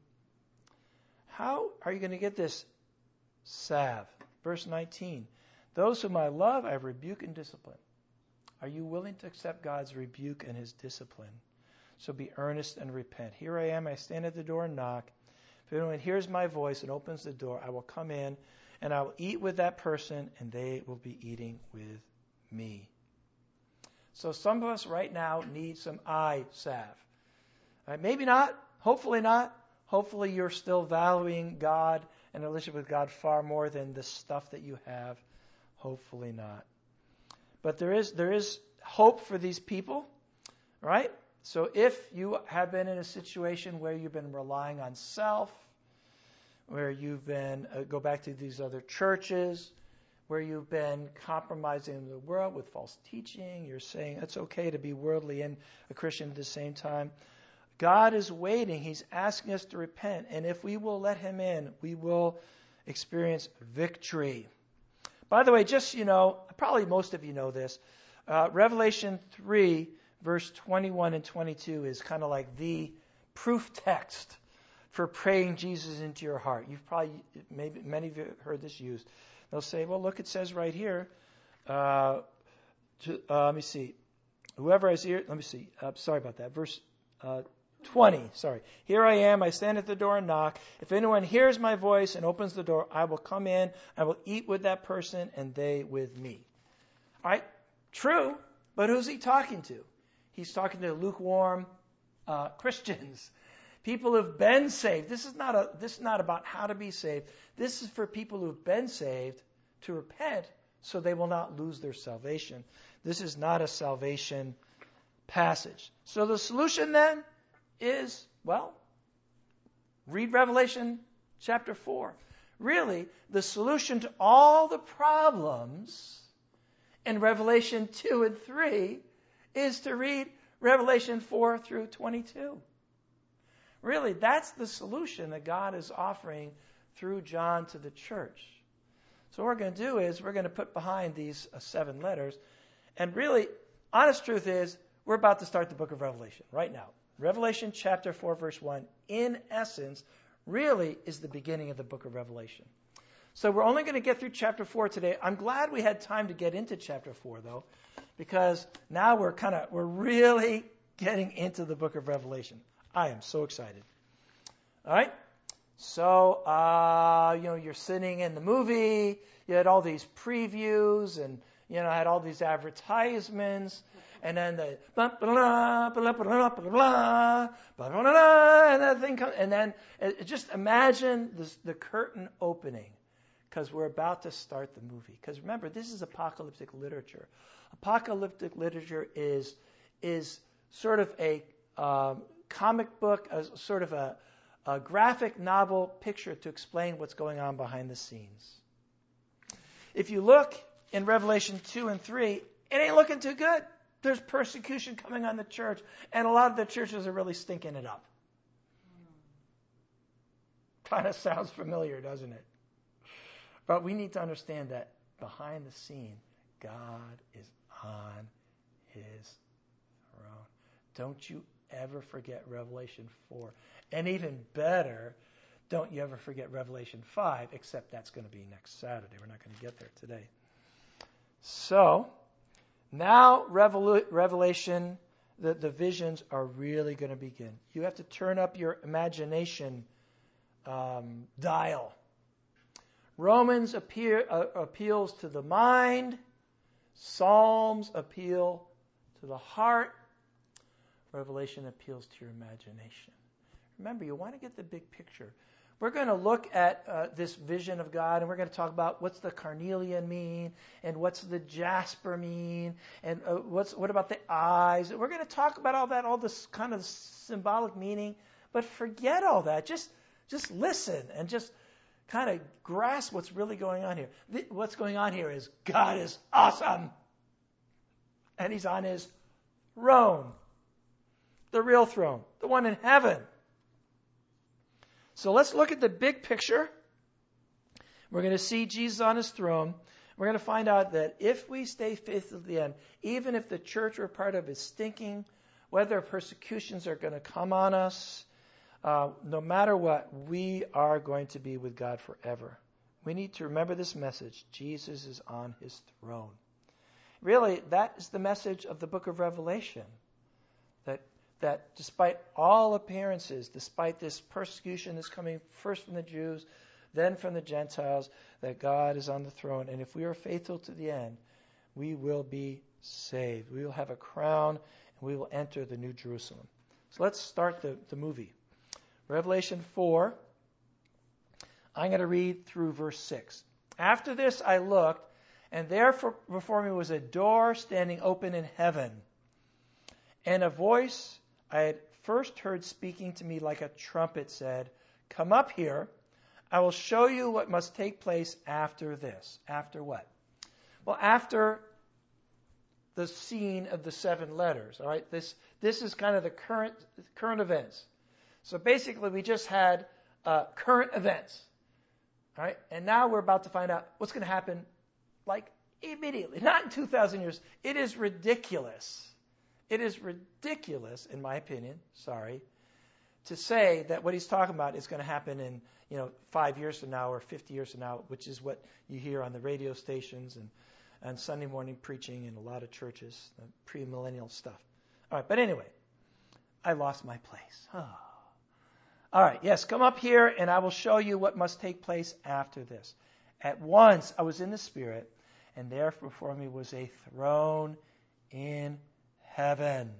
How are you going to get this salve? Verse nineteen. Those whom I love, I rebuke and discipline. Are you willing to accept God's rebuke and His discipline? So be earnest and repent. Here I am, I stand at the door and knock. If anyone hears my voice and opens the door, I will come in and I will eat with that person and they will be eating with me. So some of us right now need some eye salve. Right? Maybe not. Hopefully not. Hopefully you're still valuing God and a relationship with God far more than the stuff that you have. Hopefully not. But there is there is hope for these people, right? So if you have been in a situation where you've been relying on self, where you've been, uh, go back to these other churches, where you've been compromising the world with false teaching, you're saying it's okay to be worldly and a Christian at the same time. God is waiting. He's asking us to repent. And if we will let him in, we will experience victory. By the way, just, you know, probably most of you know this. Uh, Revelation three, verse twenty-one and twenty-two is kind of like the proof text for praying Jesus into your heart. You've probably, maybe many of you heard this used. They'll say, well, look, it says right here, uh, to, uh, let me see. Whoever has ear, let me see. Uh, sorry about that. Verse uh, twenty, sorry. Here I am, I stand at the door and knock. If anyone hears my voice and opens the door, I will come in, I will eat with that person and they with me. All right, true, but who's he talking to? He's talking to lukewarm uh, Christians. People who've been saved. This is not a. This is not about how to be saved. This is for people who've been saved to repent, so they will not lose their salvation. This is not a salvation passage. So the solution then is, well, read Revelation chapter four. Really, the solution to all the problems in Revelation two and three is to read Revelation four through twenty-two. Really, that's the solution that God is offering through John to the church. So what we're going to do is we're going to put behind these uh, seven letters. And really, honest truth is, we're about to start the book of Revelation right now. Revelation chapter four, verse one, in essence, really is the beginning of the book of Revelation. So we're only going to get through chapter four today. I'm glad we had time to get into chapter four, though, because now we're kind of, we're really getting into the book of Revelation. I am so excited. All right? So, uh, you know, you're sitting in the movie, you had all these previews, and, you know, had all these advertisements, and then the blah, blah, blah, blah, blah, blah, blah, blah, blah, and that thing comes, and then it, just imagine this, the curtain opening, because we're about to start the movie. Because remember, this is apocalyptic literature. Apocalyptic literature is is sort of a um, comic book, a, sort of a, a graphic novel picture to explain what's going on behind the scenes. If you look in Revelation two and three, it ain't looking too good. There's persecution coming on the church, and a lot of the churches are really stinking it up. Kind of sounds familiar, doesn't it? But we need to understand that behind the scene, God is on his throne. Don't you ever forget Revelation four. And even better, don't you ever forget Revelation five, except that's going to be next Saturday. We're not going to get there today. So, now Revolu- Revelation, the, the visions are really going to begin. You have to turn up your imagination um, dial. Romans appear, uh, appeals to the mind. Psalms appeal to the heart. Revelation appeals to your imagination. Remember, you want to get the big picture. We're going to look at uh, this vision of God, and we're going to talk about what's the carnelian mean, and what's the jasper mean, and uh, what's what about the eyes. We're going to talk about all that, all this kind of symbolic meaning, but forget all that. Just, just listen and just kind of grasp what's really going on here. The, what's going on here is God is awesome, and He's on His throne. The real throne, the one in heaven. So let's look at the big picture. We're going to see Jesus on his throne. We're going to find out that if we stay faithful to the end, even if the church we're part of is stinking, whether persecutions are going to come on us, uh, no matter what, we are going to be with God forever. We need to remember this message. Jesus is on his throne. Really, that is the message of the book of Revelation. That that despite all appearances, despite this persecution that's coming first from the Jews, then from the Gentiles, that God is on the throne. And if we are faithful to the end, we will be saved. We will have a crown, and we will enter the New Jerusalem. So let's start the, the movie. Revelation four. I'm going to read through verse six. After this I looked, and there for, before me was a door standing open in heaven. And a voice I had first heard speaking to me like a trumpet said, "Come up here. I will show you what must take place after this." After what? Well, after the scene of the seven letters. All right, this this is kind of the current current events. So basically, we just had uh, current events. All right, and now we're about to find out what's going to happen, like immediately, not in two thousand years. It is ridiculous. It is ridiculous, in my opinion. Sorry, to say that what he's talking about is going to happen in you know five years from now or fifty years from now, which is what you hear on the radio stations and. and Sunday morning preaching in a lot of churches, uh, pre-millennial stuff. All right, but anyway, I lost my place. Oh. All right, yes, come up here and I will show you what must take place after this. At once I was in the Spirit, and there before me was a throne in heaven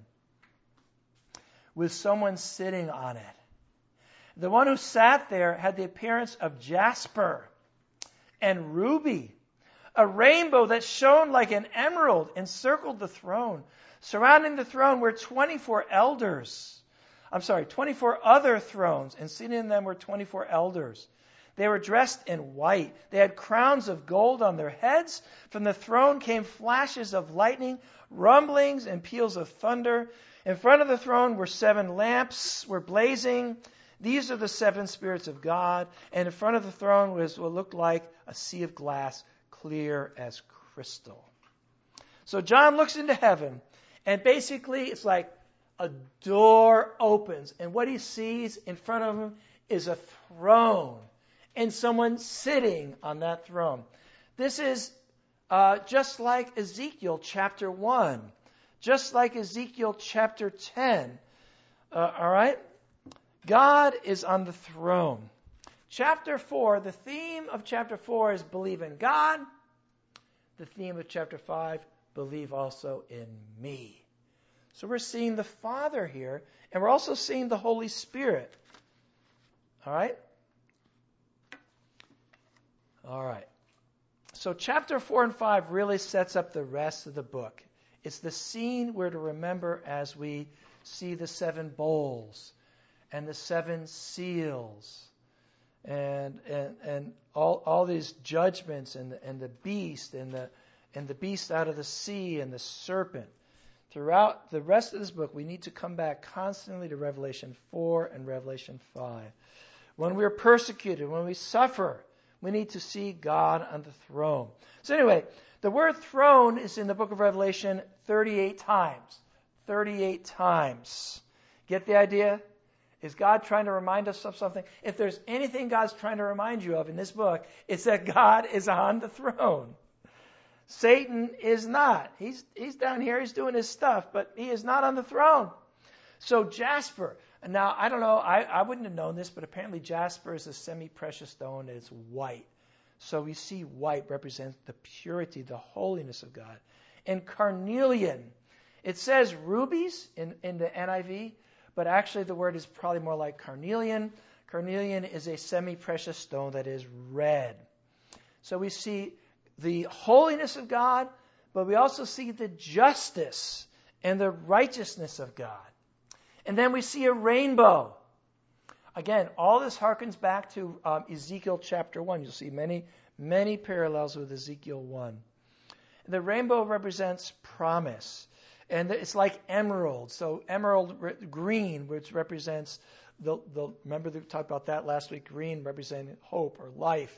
with someone sitting on it. The one who sat there had the appearance of jasper and ruby. A rainbow that shone like an emerald encircled the throne. Surrounding the throne were twenty-four elders. I'm sorry, twenty-four other thrones, and seated in them were twenty-four elders. They were dressed in white. They had crowns of gold on their heads. From the throne came flashes of lightning, rumblings, and peals of thunder. In front of the throne were seven lamps were blazing. These are the seven spirits of God. And in front of the throne was what looked like a sea of glass, clear as crystal. So John looks into heaven, and basically it's like a door opens, and what he sees in front of him is a throne, and someone sitting on that throne. This is uh, just like Ezekiel chapter one, just like Ezekiel chapter ten. Uh, all right? God is on the throne. Chapter four, the theme of chapter four is believe in God. The theme of chapter five, believe also in me. So we're seeing the Father here, and we're also seeing the Holy Spirit. All right? All right. So chapter four and five really sets up the rest of the book. It's the scene we're to remember as we see the seven bowls and the seven seals. And and and all all these judgments and the, and the beast and the and the beast out of the sea and the serpent. Throughout the rest of this book, we need to come back constantly to Revelation four and Revelation five. When we are persecuted, when we suffer, we need to see God on the throne. So anyway, the word throne is in the book of Revelation thirty-eight times. thirty-eight times. Get the idea? Is God trying to remind us of something? If there's anything God's trying to remind you of in this book, it's that God is on the throne. Satan is not. He's he's down here, he's doing his stuff, but he is not on the throne. So jasper. And now, I don't know, I, I wouldn't have known this, but apparently jasper is a semi-precious stone and it's white. So we see white represents the purity, the holiness of God. And carnelian. It says rubies in, in the N I V, but actually the word is probably more like carnelian. Carnelian is a semi-precious stone that is red. So we see the holiness of God, but we also see the justice and the righteousness of God. And then we see a rainbow. Again, all this harkens back to um, Ezekiel chapter one. You'll see many, many parallels with Ezekiel one. The rainbow represents promise. And it's like emerald. So emerald re- green, which represents the, the, remember we talked about that last week, green representing hope or life.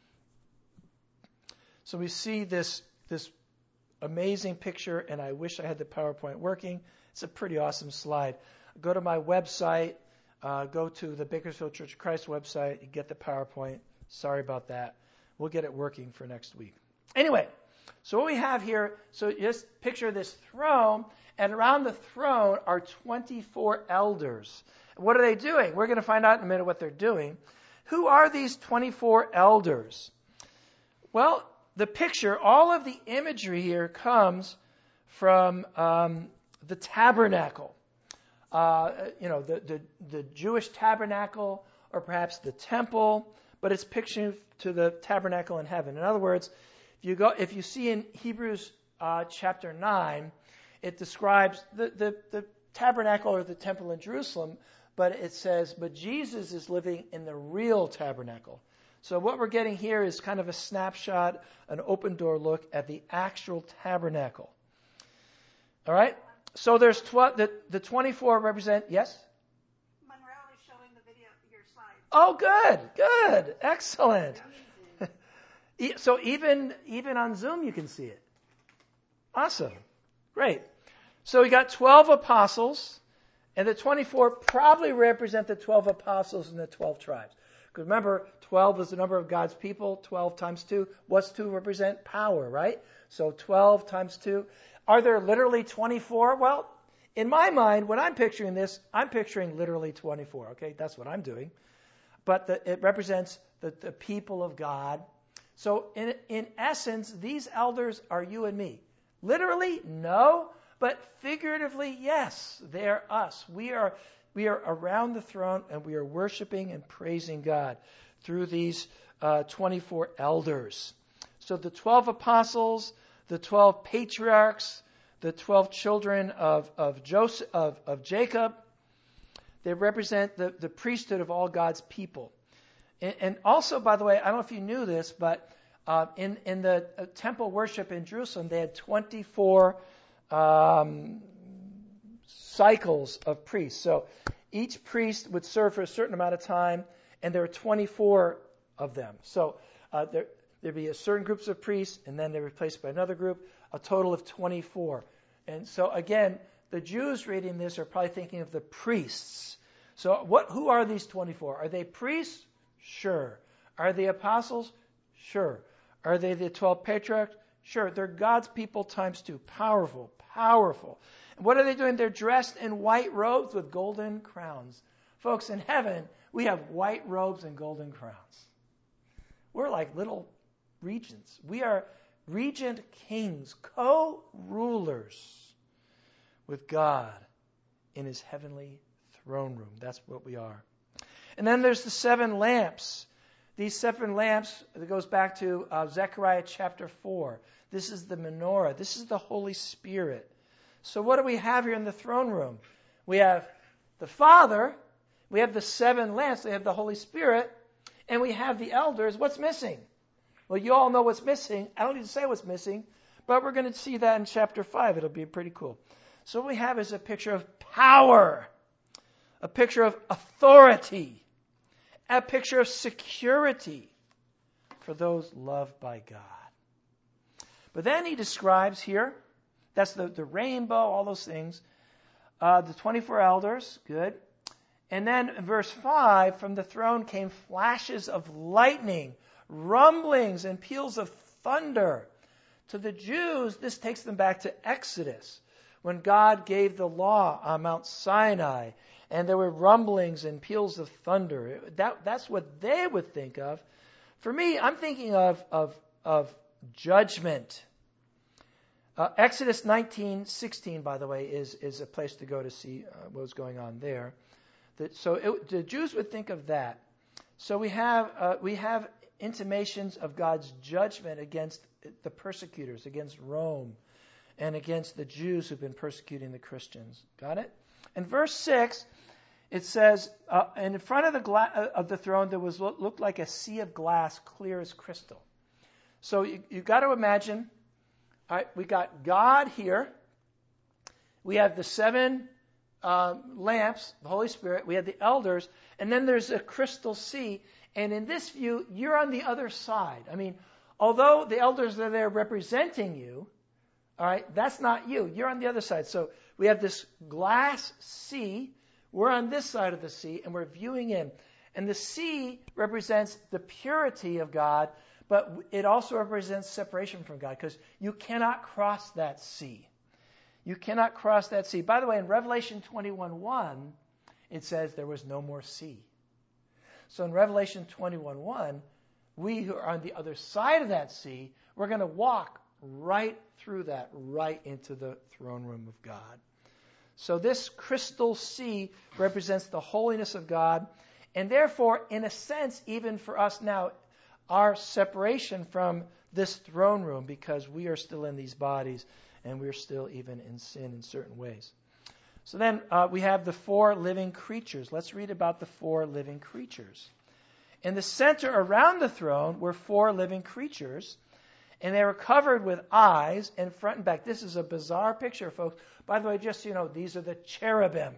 So we see this, this amazing picture, and I wish I had the PowerPoint working. It's a pretty awesome slide. Go to my website, uh, go to the Bakersfield Church of Christ website, you get the PowerPoint. Sorry about that. We'll get it working for next week. Anyway, so what we have here, so just picture this throne, and around the throne are twenty-four elders. What are they doing? We're going to find out in a minute what they're doing. Who are these twenty-four elders? Well, the picture, all of the imagery here comes from um, the tabernacle. uh, you know, the, the, the Jewish tabernacle or perhaps the temple, but it's picturing to the tabernacle in heaven. In other words, if you go, if you see in Hebrews uh, chapter nine, it describes the, the, the tabernacle or the temple in Jerusalem, but it says, but Jesus is living in the real tabernacle. So what we're getting here is kind of a snapshot, an open door look at the actual tabernacle. All right? So there's tw- the, the twenty-four represent, yes? Monroe is showing the video, your slides. Oh, good, good, excellent. So even even on Zoom you can see it. Awesome, great. So we got twelve apostles, and the twenty-four probably represent the twelve apostles and the twelve tribes. Because remember, twelve is the number of God's people. twelve times two. What's two represent? Power, right? So twelve times two. Are there literally twenty-four? Well, in my mind, when I'm picturing this, I'm picturing literally twenty-four. Okay, that's what I'm doing. But the, it represents the, the people of God. So in, in essence, these elders are you and me. Literally, no. But figuratively, yes, they are us. We are we are around the throne and we are worshiping and praising God through these uh, twenty-four elders. So the twelve apostles, the twelve patriarchs, the twelve children of of Joseph of, of Jacob, they represent the, the priesthood of all God's people. And, and also, by the way, I don't know if you knew this, but uh, in in the uh, temple worship in Jerusalem, they had twenty-four Um, cycles of priests. So each priest would serve for a certain amount of time, and there were twenty-four of them. So uh, there, there'd be a certain groups of priests, and then they're replaced by another group, a total of twenty-four. And so again, the Jews reading this are probably thinking of the priests. So what? Who are these twenty-four? Are they priests? Sure. Are they apostles? Sure. Are they the twelve patriarchs? Sure. They're God's people times two. Powerful. Powerful. And what are they doing? They're dressed in white robes with golden crowns. Folks, in heaven, we have white robes and golden crowns. We're like little regents. We are regent kings, co-rulers with God in his heavenly throne room. That's what we are. And then there's the seven lamps. These seven lamps, it goes back to uh, Zechariah chapter four. This is the menorah. This is the Holy Spirit. So what do we have here in the throne room? We have the Father, we have the seven lamps, we have the Holy Spirit, and we have the elders. What's missing? Well, you all know what's missing. I don't need to say what's missing, but we're going to see that in chapter five. It'll be pretty cool. So what we have is a picture of power, a picture of authority, a picture of security for those loved by God. But then he describes here, that's the, the rainbow, all those things, uh, the twenty-four elders, good. And then in verse five, from the throne came flashes of lightning, rumblings, and peals of thunder. To the Jews, this takes them back to Exodus, when God gave the law on Mount Sinai, and there were rumblings and peals of thunder. That, that's what they would think of. For me, I'm thinking of, of, of judgment. Uh, Exodus nineteen sixteen, by the way, is, is a place to go to see uh, what was going on there. The, so it, the Jews would think of that. So we have uh, we have intimations of God's judgment against the persecutors, against Rome, and against the Jews who've been persecuting the Christians. Got it? In verse six, it says, uh, and in front of the gla- of the throne there was what looked like a sea of glass, clear as crystal. So you, you've got to imagine, all right, we got God here. We have the seven uh, lamps, the Holy Spirit. We have the elders. And then there's a crystal sea. And in this view, you're on the other side. I mean, although the elders are there representing you, all right, that's not you. You're on the other side. So we have this glass sea. We're on this side of the sea, and we're viewing in. And the sea represents the purity of God, but it also represents separation from God, because you cannot cross that sea. You cannot cross that sea. By the way, in Revelation twenty-one one, it says there was no more sea. So in Revelation twenty-one one, we who are on the other side of that sea, we're going to walk right through that, right into the throne room of God. So this crystal sea represents the holiness of God, and therefore, in a sense, even for us now, our separation from this throne room, because we are still in these bodies and we're still even in sin in certain ways. So then uh, we have the four living creatures. Let's read about the four living creatures. In the center around the throne were four living creatures, and they were covered with eyes in front and back. This is a bizarre picture, folks. By the way, just so you know, these are the cherubim.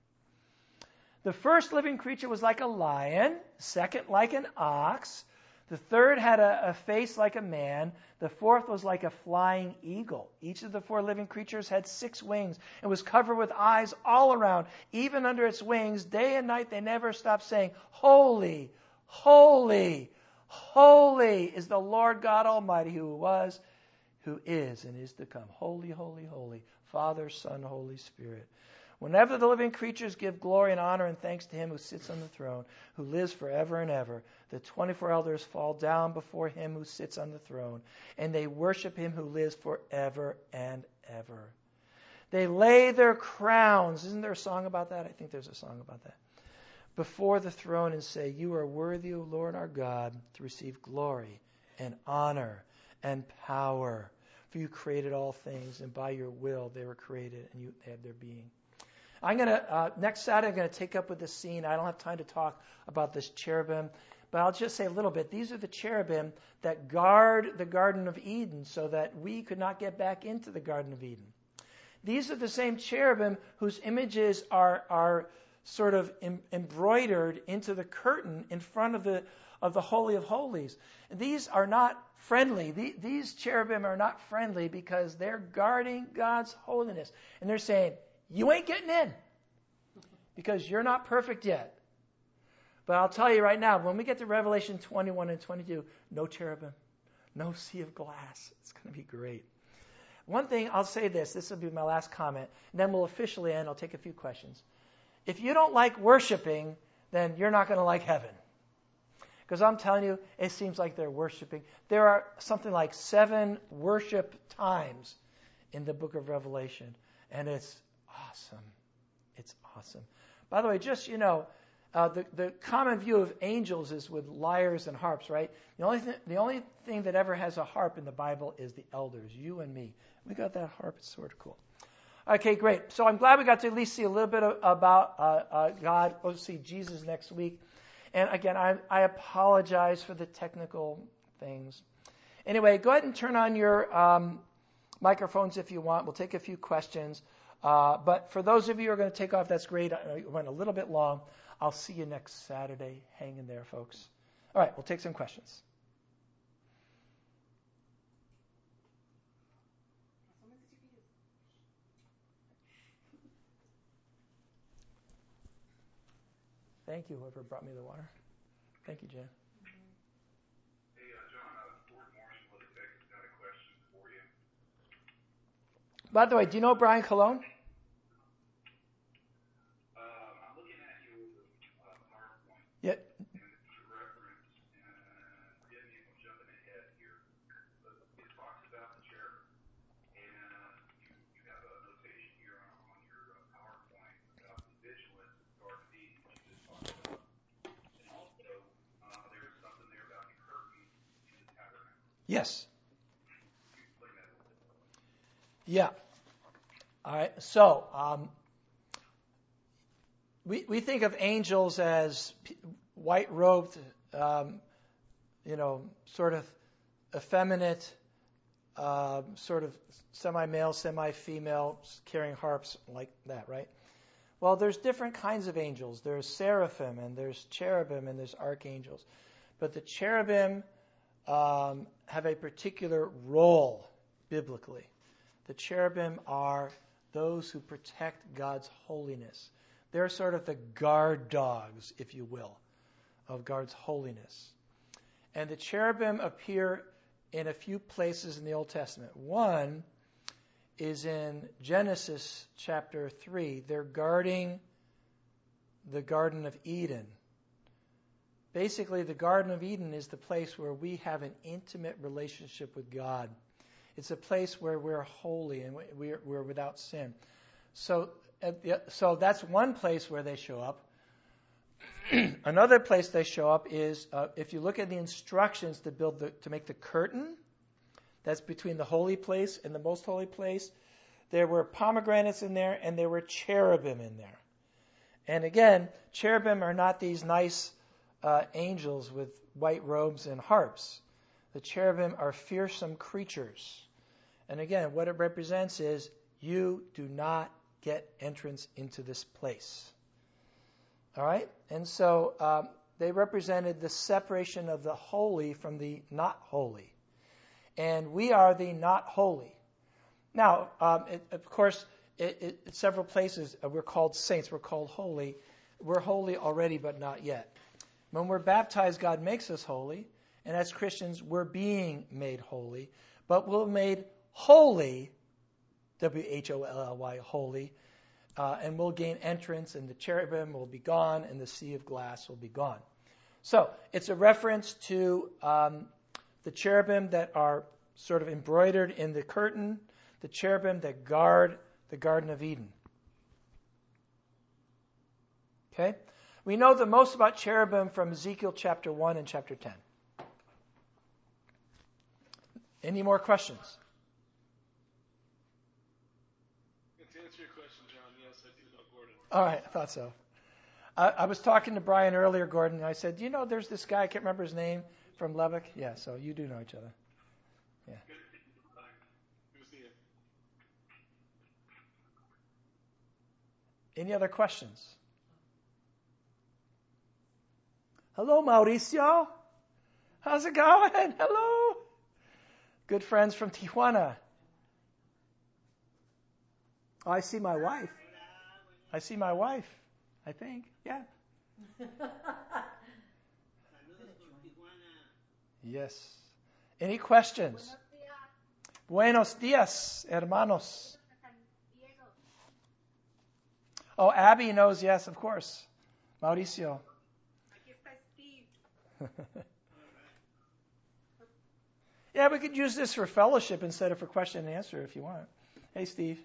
The first living creature was like a lion, second like an ox, the third had a, a face like a man, the fourth was like a flying eagle. Each of the four living creatures had six wings and was covered with eyes all around. Even under its wings, day and night they never stopped saying, "Holy, holy, holy is the Lord God Almighty, who was, who is, and is to come. Holy, holy, holy, Father, Son, Holy Spirit." Whenever the living creatures give glory and honor and thanks to him who sits on the throne, who lives forever and ever, the twenty-four elders fall down before him who sits on the throne, and they worship him who lives forever and ever. They lay their crowns, isn't there a song about that? I think there's a song about that, before the throne and say, "You are worthy, O Lord our God, to receive glory and honor and power. For you created all things, and by your will they were created, and you had their being." I'm going to, uh, next Saturday, I'm going to take up with this scene. I don't have time to talk about this cherubim, but I'll just say a little bit. These are the cherubim that guard the Garden of Eden so that we could not get back into the Garden of Eden. These are the same cherubim whose images are, are sort of em- embroidered into the curtain in front of the, of the Holy of Holies. These are not friendly. The, these cherubim are not friendly because they're guarding God's holiness. And they're saying, "You ain't getting in because you're not perfect yet." But I'll tell you right now, when we get to Revelation twenty-one and twenty-two, no cherubim, no sea of glass. It's going to be great. One thing, I'll say this. This will be my last comment. And then we'll officially end. I'll take a few questions. If you don't like worshiping, then you're not going to like heaven. Because I'm telling you, it seems like they're worshiping. There are something like seven worship times in the book of Revelation. And it's awesome. It's awesome. By the way, just, you know, uh, the, the common view of angels is with lyres and harps, right? The only, th- the only thing that ever has a harp in the Bible is the elders, you and me. We got that harp. It's sort of cool. Okay, great. So I'm glad we got to at least see a little bit of, about uh, uh, God. We'll see Jesus next week. And again, I, I apologize for the technical things. Anyway, go ahead and turn on your um, microphones if you want. We'll take a few questions. Uh, but for those of you who are going to take off, that's great. I went a little bit long. I'll see you next Saturday. Hang in there, folks. All right, we'll take some questions. Thank you, whoever brought me the water. Thank you, Jan. Hey, uh, John, uh, Fort Marshall in Texas got a question for you. By the way, do you know Brian Colon? Uh, I'm looking at your uh, PowerPoint. Yeah. And it's a reference, and forgive me if I'm jumping ahead here, but it talks about the cherub. And you, you have a notation here on, on your uh, PowerPoint about the vigilance of the Garden of Eden, which you just talked about. And also, uh, there's something there about your curtain in the tabernacle. Yes. Can you explain that a little bit? Yeah. All right. So um, we we think of angels as p- white-robed, um, you know, sort of effeminate, uh, sort of semi-male, semi-female, carrying harps like that, right? Well, there's different kinds of angels. There's seraphim, and there's cherubim, and there's archangels. But the cherubim um, have a particular role biblically. The cherubim are those who protect God's holiness. They're sort of the guard dogs, if you will, of God's holiness. And the cherubim appear in a few places in the Old Testament. One is in Genesis chapter three. They're guarding the Garden of Eden. Basically, the Garden of Eden is the place where we have an intimate relationship with God. It's a place where we're holy and we're, we're without sin. So uh, yeah, so that's one place where they show up. Another place they show up is uh, if you look at the instructions to build the, to make the curtain that's between the holy place and the most holy place, there were pomegranates in there and there were cherubim in there. And again, cherubim are not these nice uh, angels with white robes and harps. The cherubim are fearsome creatures. And again, what it represents is you do not get entrance into this place. All right? And so um, they represented the separation of the holy from the not holy. And we are the not holy. Now, um, it, of course, it, it, in several places uh, we're called saints, we're called holy. We're holy already, but not yet. When we're baptized, God makes us holy. And as Christians, we're being made holy. But we're made holy, W H O L L Y, holy, uh, and we'll gain entrance, and the cherubim will be gone, and the sea of glass will be gone. So it's a reference to um, the cherubim that are sort of embroidered in the curtain, the cherubim that guard the Garden of Eden. Okay? We know the most about cherubim from Ezekiel chapter one and chapter ten. Any more questions? To answer your question, John, yes, I do know Gordon. All right, I thought so. I, I was talking to Brian earlier, Gordon, and I said, do you know there's this guy, I can't remember his name, from Lubbock? Yeah, so you do know each other. Yeah. Good to see you. Any other questions? Hello, Mauricio. How's it going? Hello. Good friends from Tijuana. Oh, I see my wife. I see my wife, I think. Yeah. Yes. Any questions? Buenos días, hermanos. Oh, Abby knows, yes, of course. Mauricio. Yeah, we could use this for fellowship instead of for question and answer if you want. Hey, Steve.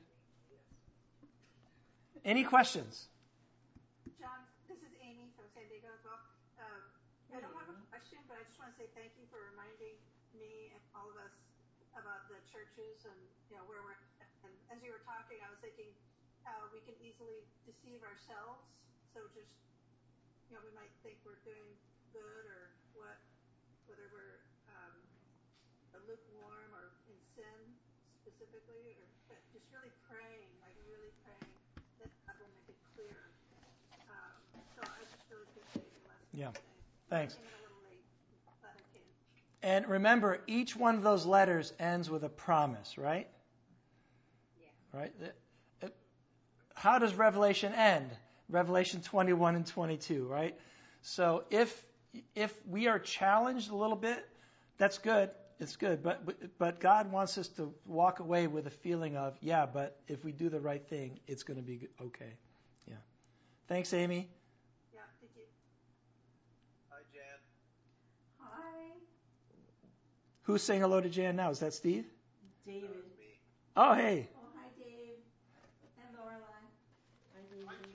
Any questions? John, this is Amy from San Diego as well. Um, I don't have a question, but I just want to say thank you for reminding me and all of us about the churches and you know where we're. And as you were talking, I was thinking how we can easily deceive ourselves. So just you know, we might think we're doing good or what, whether we're um, lukewarm or in sin specifically, or but just really praying, like really praying that God will make it clear. Um, so I just really appreciate your lesson Yeah. today. Thanks. I came in a little late. Glad I came. And remember, each one of those letters ends with a promise, right? Yeah. Right? How does Revelation end? Revelation twenty-one and twenty-two, right? So if if we are challenged a little bit, that's good. It's good. But but God wants us to walk away with a feeling of, yeah, but if we do the right thing, it's going to be okay. Yeah. Thanks, Amy. Yeah, thank you. Hi, Jan. Hi, Who's saying hello to Jan now? Is that Steve? David. That was me. Oh, hey. Oh, hi, Dave. And Lorelai. Hi, David.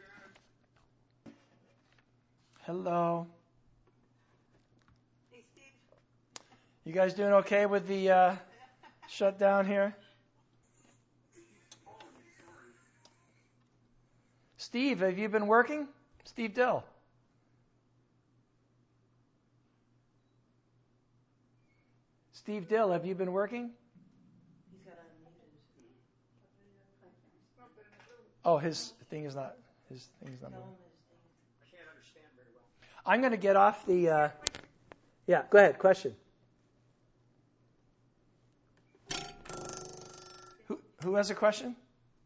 Hello. Hey, Steve. You guys doing okay with the uh, shutdown here? Steve, have you been working? Steve Dill. Steve Dill, have you been working? He's got unmuted. Oh, his thing is not. His thing is not Tell moving. him his name. I can't understand very well. I'm going to get off the. Uh, yeah, go ahead. Question. Who who has a question?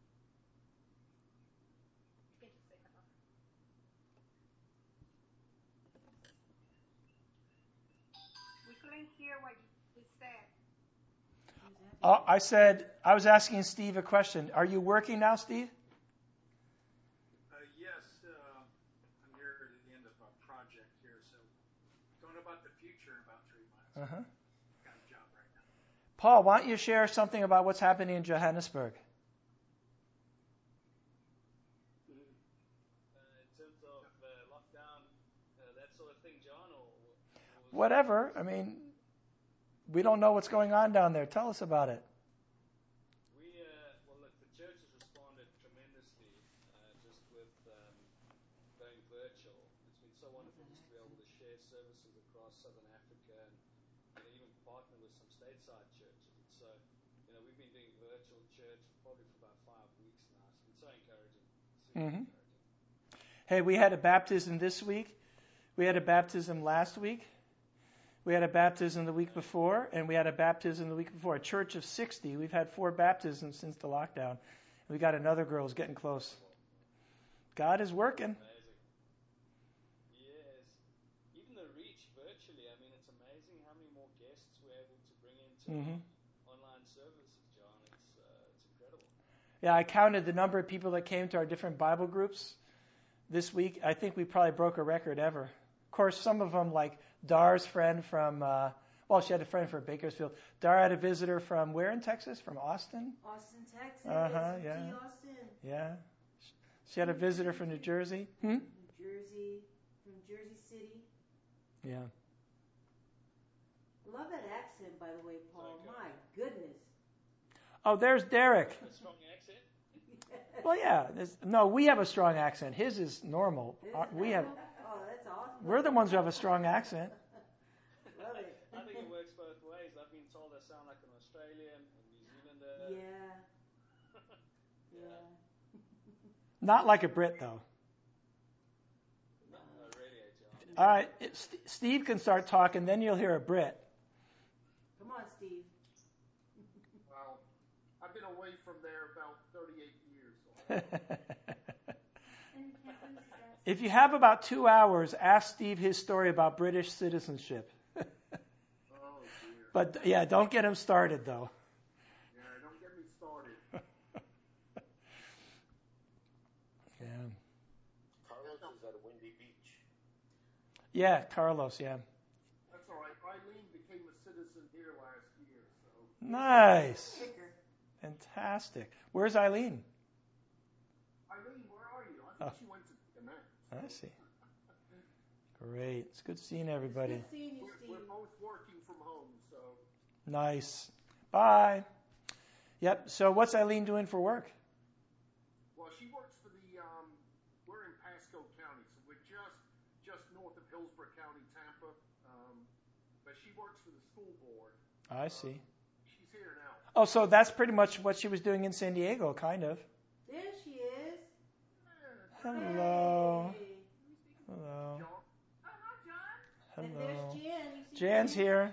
We couldn't hear what you said. Uh, I said I was asking Steve a question. Are you working now, Steve? Uh, yes, uh, I'm here at the end of a project here, so don't know about the future in about three months. Uh-huh. Got a job right now. Paul, why don't you share something about what's happening in Johannesburg? thing, John, or, or was Whatever. I mean, we don't know what's going on down there. Tell us about it. we? Uh, well, look, the church has responded tremendously, uh, just with um, going virtual. It's been so wonderful just to be able to share services across Southern Africa and you know, even partner with some stateside churches. And so, you know, we've been doing virtual church probably for about five weeks now. It's been so encouraging. Super Mm-hmm. encouraging. Hey, we had a baptism this week. We had a baptism last week. We had a baptism the week before, and we had a baptism the week before. A church of sixty. We've had four baptisms since the lockdown. We got another girl who's getting close. God is working. Amazing. Yes. Even the reach virtually, I mean, it's amazing how many more guests we're able to bring into Mm-hmm. online services, John. It's, uh, it's incredible. Yeah, I counted the number of people that came to our different Bible groups this week. I think we probably broke a record ever. Of course, some of them, like Dar's friend from, uh, well, she had a friend from Bakersfield. Dar had a visitor from where in Texas? From Austin? Austin, Texas. Uh-huh, T. yeah. Austin. Yeah. She had a visitor from New Jersey. Hmm? New Jersey, from Jersey City. Yeah. Love that accent, by the way, Paul. Okay. My goodness. Oh, there's Derek. A strong accent? Well, yeah. there's- No, we have a strong accent. His is normal. Our- We have. Oh, that's awesome. We're the ones who have a strong accent. Love it. I think it works both ways. I've been told I sound like an Australian, a New Zealander. Yeah. Yeah. Not like a Brit, though. No, no, really, John. All right. it- St- Steve can start talking, then you'll hear a Brit. Come on, Steve. Well, I've been away from there about thirty-eight years. So If you have about two hours, ask Steve his story about British citizenship. oh dear. But yeah, don't get him started, though. Yeah, don't get me started. Yeah. Carlos is at Windy Beach. Yeah, Carlos, yeah. That's all right. Eileen became a citizen here last year, so Nice. Kicker. Fantastic. Where's Eileen? Eileen, where are you? I think Oh. she went to Connect. I see. Great. It's good seeing everybody. Good seeing you, We're, Steve. we're both working from home, so Nice. Bye. Yep. So what's Eileen doing for work? well, she works for the. Um, we're in Pasco County, so we're just just north of Hillsborough County, Tampa. Um, but she works for the school board. I see. She's here now. Oh, so that's pretty much what she was doing in San Diego, kind of. There she is. Hello. Hey. Hello. John, And Hello. there's Jan. You see Jan's Jan? here.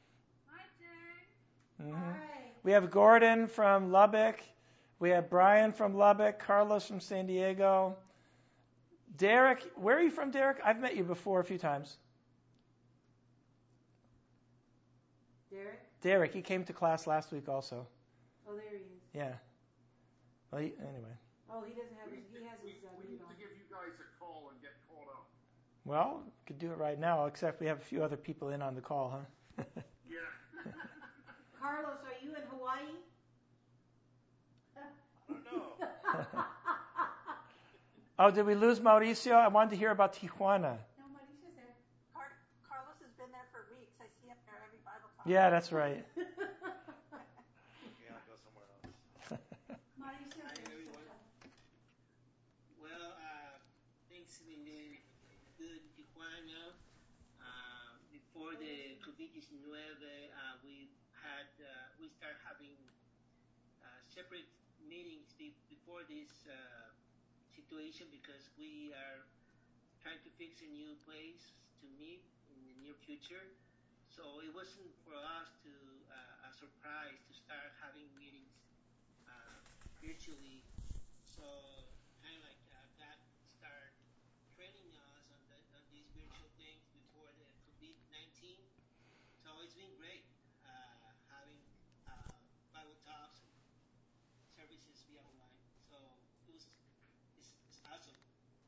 Hi. hmm We have Gordon from Lubbock. We have Brian from Lubbock. Carlos from San Diego. Derek, where are you from, Derek? I've met you before a few times. Derek? Derek, he came to class last week also. Oh, there he is. Yeah. Well, he, anyway. Oh, he doesn't have we, his, he has we, his uh, we mute need on. to give you guys a call and get caught up. Well, could do it right now, except we have a few other people in on the call, huh? Yeah. Carlos, are you in Hawaii? I don't know. Oh, did we lose Mauricio? I wanted to hear about Tijuana. No, Mauricio's there. Car- Carlos has been there for weeks. I see him there every Bible talk. Yeah, that's right. Yeah, I'll go somewhere else. Mauricio's there. Well, uh, things have been very good in Tijuana. Uh, before the COVID nineteen, uh, we had uh, we started having uh, separate meetings be- before this uh, situation because we are trying to fix a new place to meet in the near future. So it wasn't for us to uh, a surprise to start having meetings uh, virtually. So